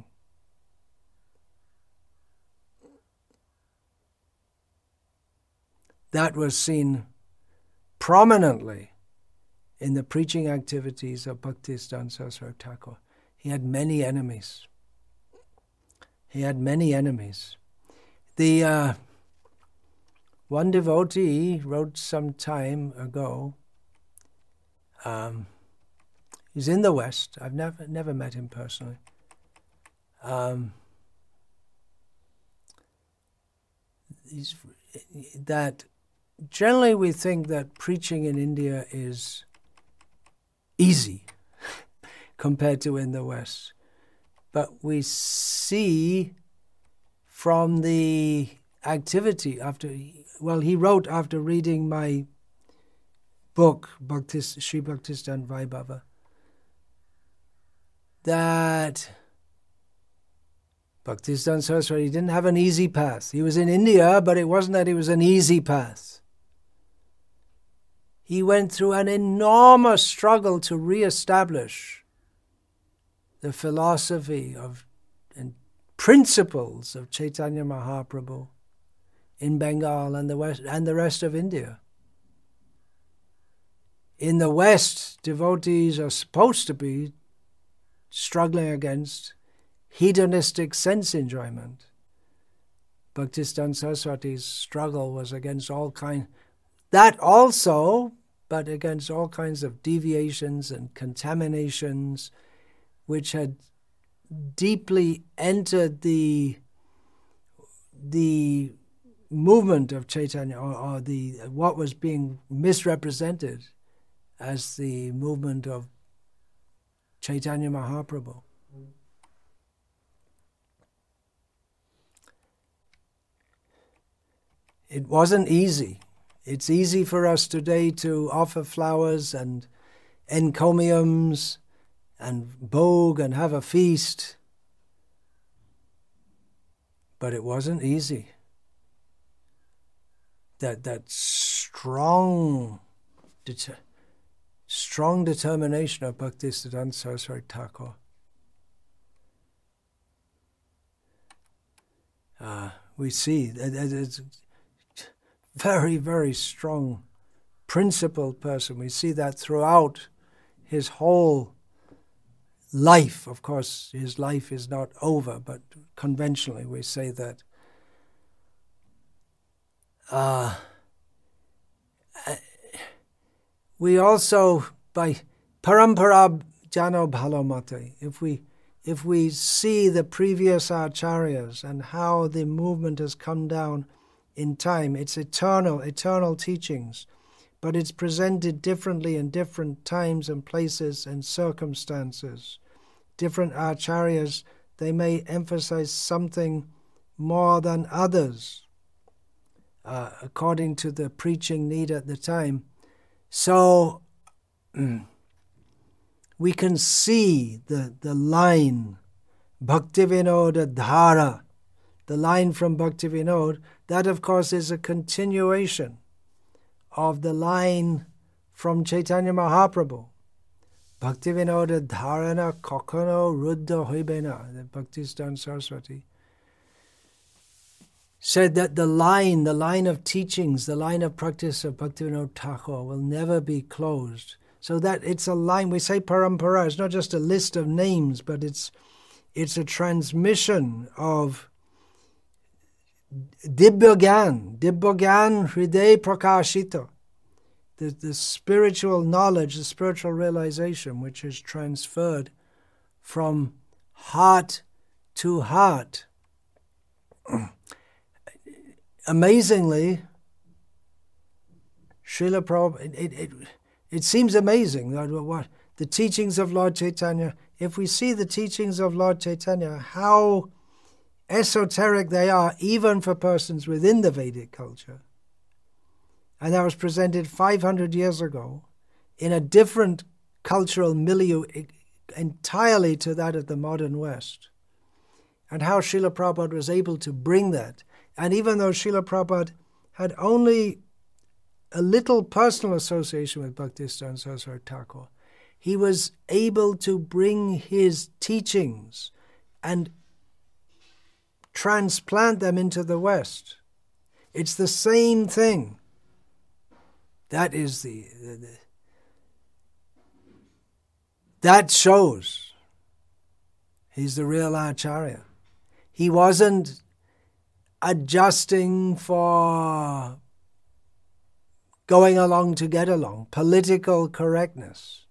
That was seen prominently in the preaching activities of Bhaktisiddhanta Saraswati Thakur. He had many enemies. He had many enemies. The uh, one devotee wrote some time ago. Um, he's in the West. I've never never met him personally. Um, he's, that generally we think that preaching in India is easy compared to in the West. But we see from the activity after, well, he wrote after reading my book, Bhaktis, Sri Bhaktisiddhanta Vaibhava, that Bhaktisiddhanta Saraswati didn't have an easy path. He was in India, but it wasn't that it was an easy path. He went through an enormous struggle to re-establish the philosophy of and principles of Chaitanya Mahaprabhu in Bengal and the West and the rest of India. In the West, devotees are supposed to be struggling against hedonistic sense enjoyment. Bhaktisiddhanta Saraswati's struggle was against all kinds, that also, but against all kinds of deviations and contaminations which had deeply entered the the movement of Chaitanya, or, or the what was being misrepresented as the movement of Chaitanya Mahaprabhu. It wasn't easy. It's easy for us today to offer flowers and encomiums and bhog and have a feast. But it wasn't easy. That that strong, deter, strong determination of Bhaktisiddhanta Saraswati Thakur. Uh, we see that it's very, very strong, principled person. We see that throughout his whole life. Of course, his life is not over, but conventionally we say that. Uh, we also, by parampara jano bhalomate, if we if we see the previous acharyas and how the movement has come down in time, it's eternal, eternal teachings, but it's presented differently in different times and places and circumstances. Different acharyas, they may emphasize something more than others, uh, according to the preaching need at the time. So we can see the, the line, Bhaktivinoda Dhara, the line from Bhaktivinoda, that of course is a continuation of the line from Chaitanya Mahaprabhu. Bhaktivinoda Dharana Kokono Ruddha Hoibena, the Bhaktisiddhanta Saraswati, said that the line, the line of teachings, the line of practice of Bhaktivinoda Thakur will never be closed. So that it's a line, we say parampara, it's not just a list of names, but it's it's a transmission of Dibya-gyan, Dibya-gyan Hriday Prakashita, the, the spiritual knowledge, the spiritual realization which is transferred from heart to heart. Amazingly, Srila Prabhupada, it, it, it seems amazing that what the teachings of Lord Chaitanya, if we see the teachings of Lord Chaitanya, how esoteric they are, even for persons within the Vedic culture. and that was presented five hundred years ago in a different cultural milieu entirely to that of the modern West, and how Srila Prabhupada was able to bring that. And even though Srila Prabhupada had only a little personal association with Bhaktisiddhanta Saraswati Thakur, he was able to bring his teachings and transplant them into the West. It's the same thing. That is the, the, the that shows he's the real Acharya. He wasn't adjusting for going along to get along, political correctness.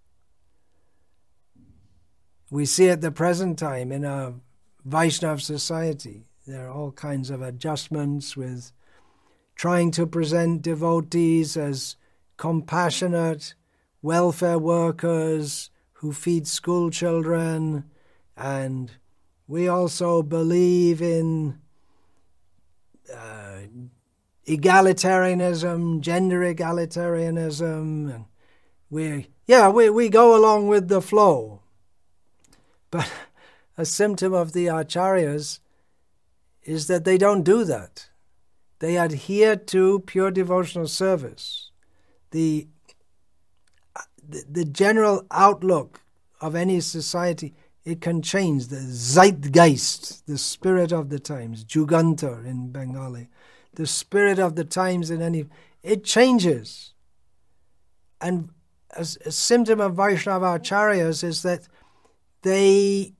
We see at the present time in a Vaishnav society, there are all kinds of adjustments with trying to present devotees as compassionate welfare workers who feed school children, and we also believe in uh, egalitarianism, gender egalitarianism, and we yeah we, we go along with the flow. But a symptom of the acharyas is that they don't do that. They adhere to pure devotional service. The, the, the general outlook of any society, it can change. The zeitgeist, the spirit of the times, jugantar in Bengali, the spirit of the times in any, it changes. And a, a symptom of Vaishnava acharyas is that they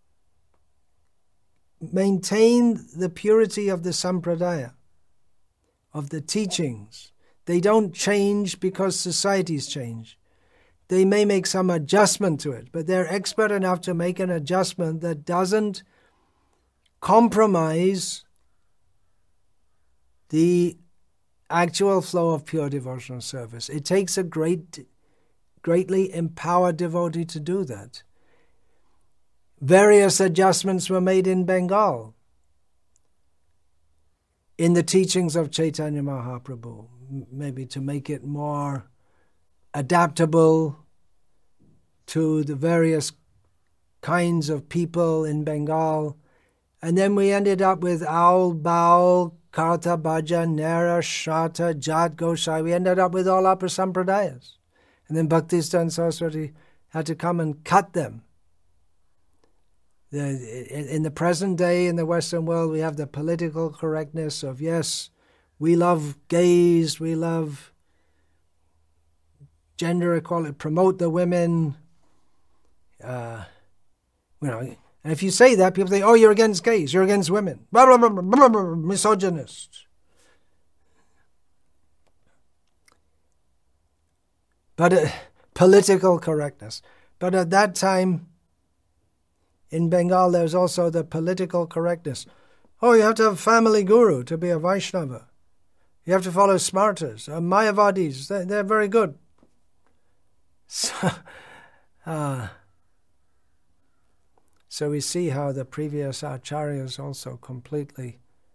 maintain the purity of the sampradaya, of the teachings. They don't change because societies change. They may make some adjustment to it, but they're expert enough to make an adjustment that doesn't compromise the actual flow of pure devotional service. It takes a great, greatly empowered devotee to do that. Various adjustments were made in Bengal in the teachings of Chaitanya Mahaprabhu, maybe to make it more adaptable to the various kinds of people in Bengal. And then we ended up with Aul, Baul, Karta, Bhaja, Nera, Shata, Jat, Gosai. We ended up with all upper sampradayas. And then Bhaktisiddhanta Saraswati had to come and cut them. The, in the present day, in the Western world, we have the political correctness of, yes, we love gays, we love gender equality, promote the women. Uh, you know, and if you say that, people say, oh, you're against gays, you're against women. Blah, blah, blah, blah, blah, blah, misogynist. But uh, political correctness. But at that time, in Bengal, there's also the political correctness. Oh, you have to have a family guru to be a Vaishnava. You have to follow Smartas, uh, Mayavadis. They're, they're very good. So, uh, so we see how the previous acharyas also completely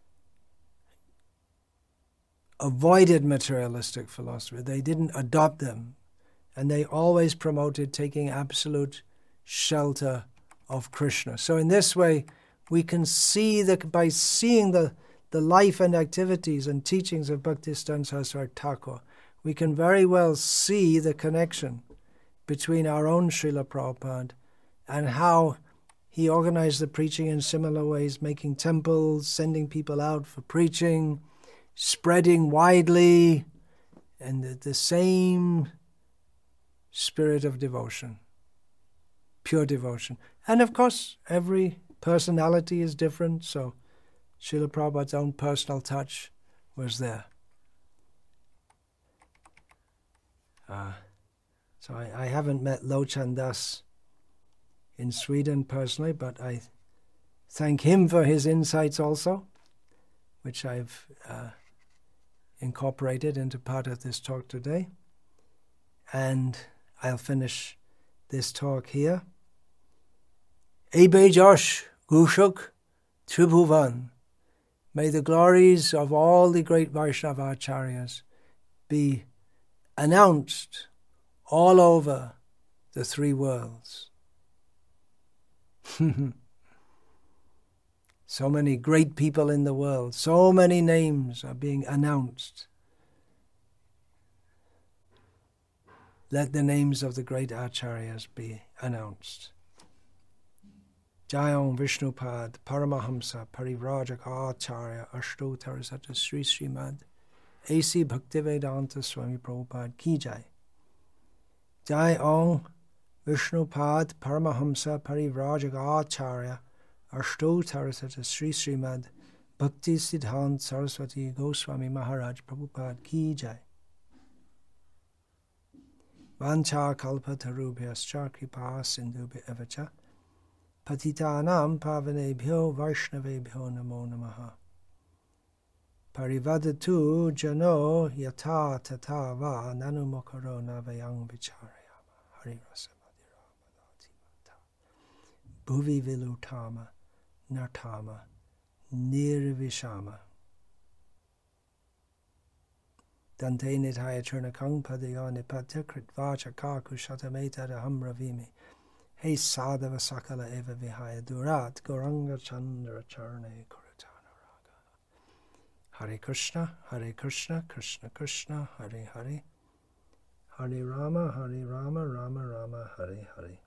avoided materialistic philosophy. They didn't adopt them. And they always promoted taking absolute shelter of Krishna. So in this way, we can see that by seeing the, the life and activities and teachings of Bhaktisiddhanta Saraswati Thakur, we can very well see the connection between our own Srila Prabhupada and how he organized the preaching in similar ways, making temples, sending people out for preaching, spreading widely, and the, the same spirit of devotion, pure devotion. And of course, every personality is different, so Srila Prabhupada's own personal touch was there. Uh, so I, I haven't met Lochan Das in Sweden personally, but I thank him for his insights also, which I've uh, incorporated into part of this talk today. And I'll finish this talk here. Ebe Josh Gushuk Tribhuvan. May the glories of all the great Vaishnava Acharyas be announced all over the three worlds. So many great people in the world, so many names are being announced. Let the names of the great acharyas be announced. Jayam Vishnupad Paramahamsa Parivrajaka Acharya Ashtotarasata Sri Srimad A C Bhaktivedanta Swami Prabhupada Ki Jai. Jayam Vishnupad Paramahamsa Parivrajaka Acharya Ashtotarasata Sri Srimad Bhakti Siddhanta Saraswati Goswami Maharaj Prabhupada Ki Jai. Vancha kalpatarubhyascha kripa sindhubhya evacha patitanam pavanebhyo vaishnavebhyo namo namaha. Parivadatu jano yata tata va nanumukaro navayang vicharayama hari rasamadiramadati mata bhuvi vilutama nartama nirvishama. Dante nitaya churnakang padayo nipatya kritvacha kaku shatametadaham ravimi. Hey sadhava sakala eva vihaya durat goranga chandra charne kuratana raga. Hare Krishna, Hare Krishna, Krishna Krishna, Hare Hare. Hare Rama, Hare Rama, Rama Rama, Hare Hare.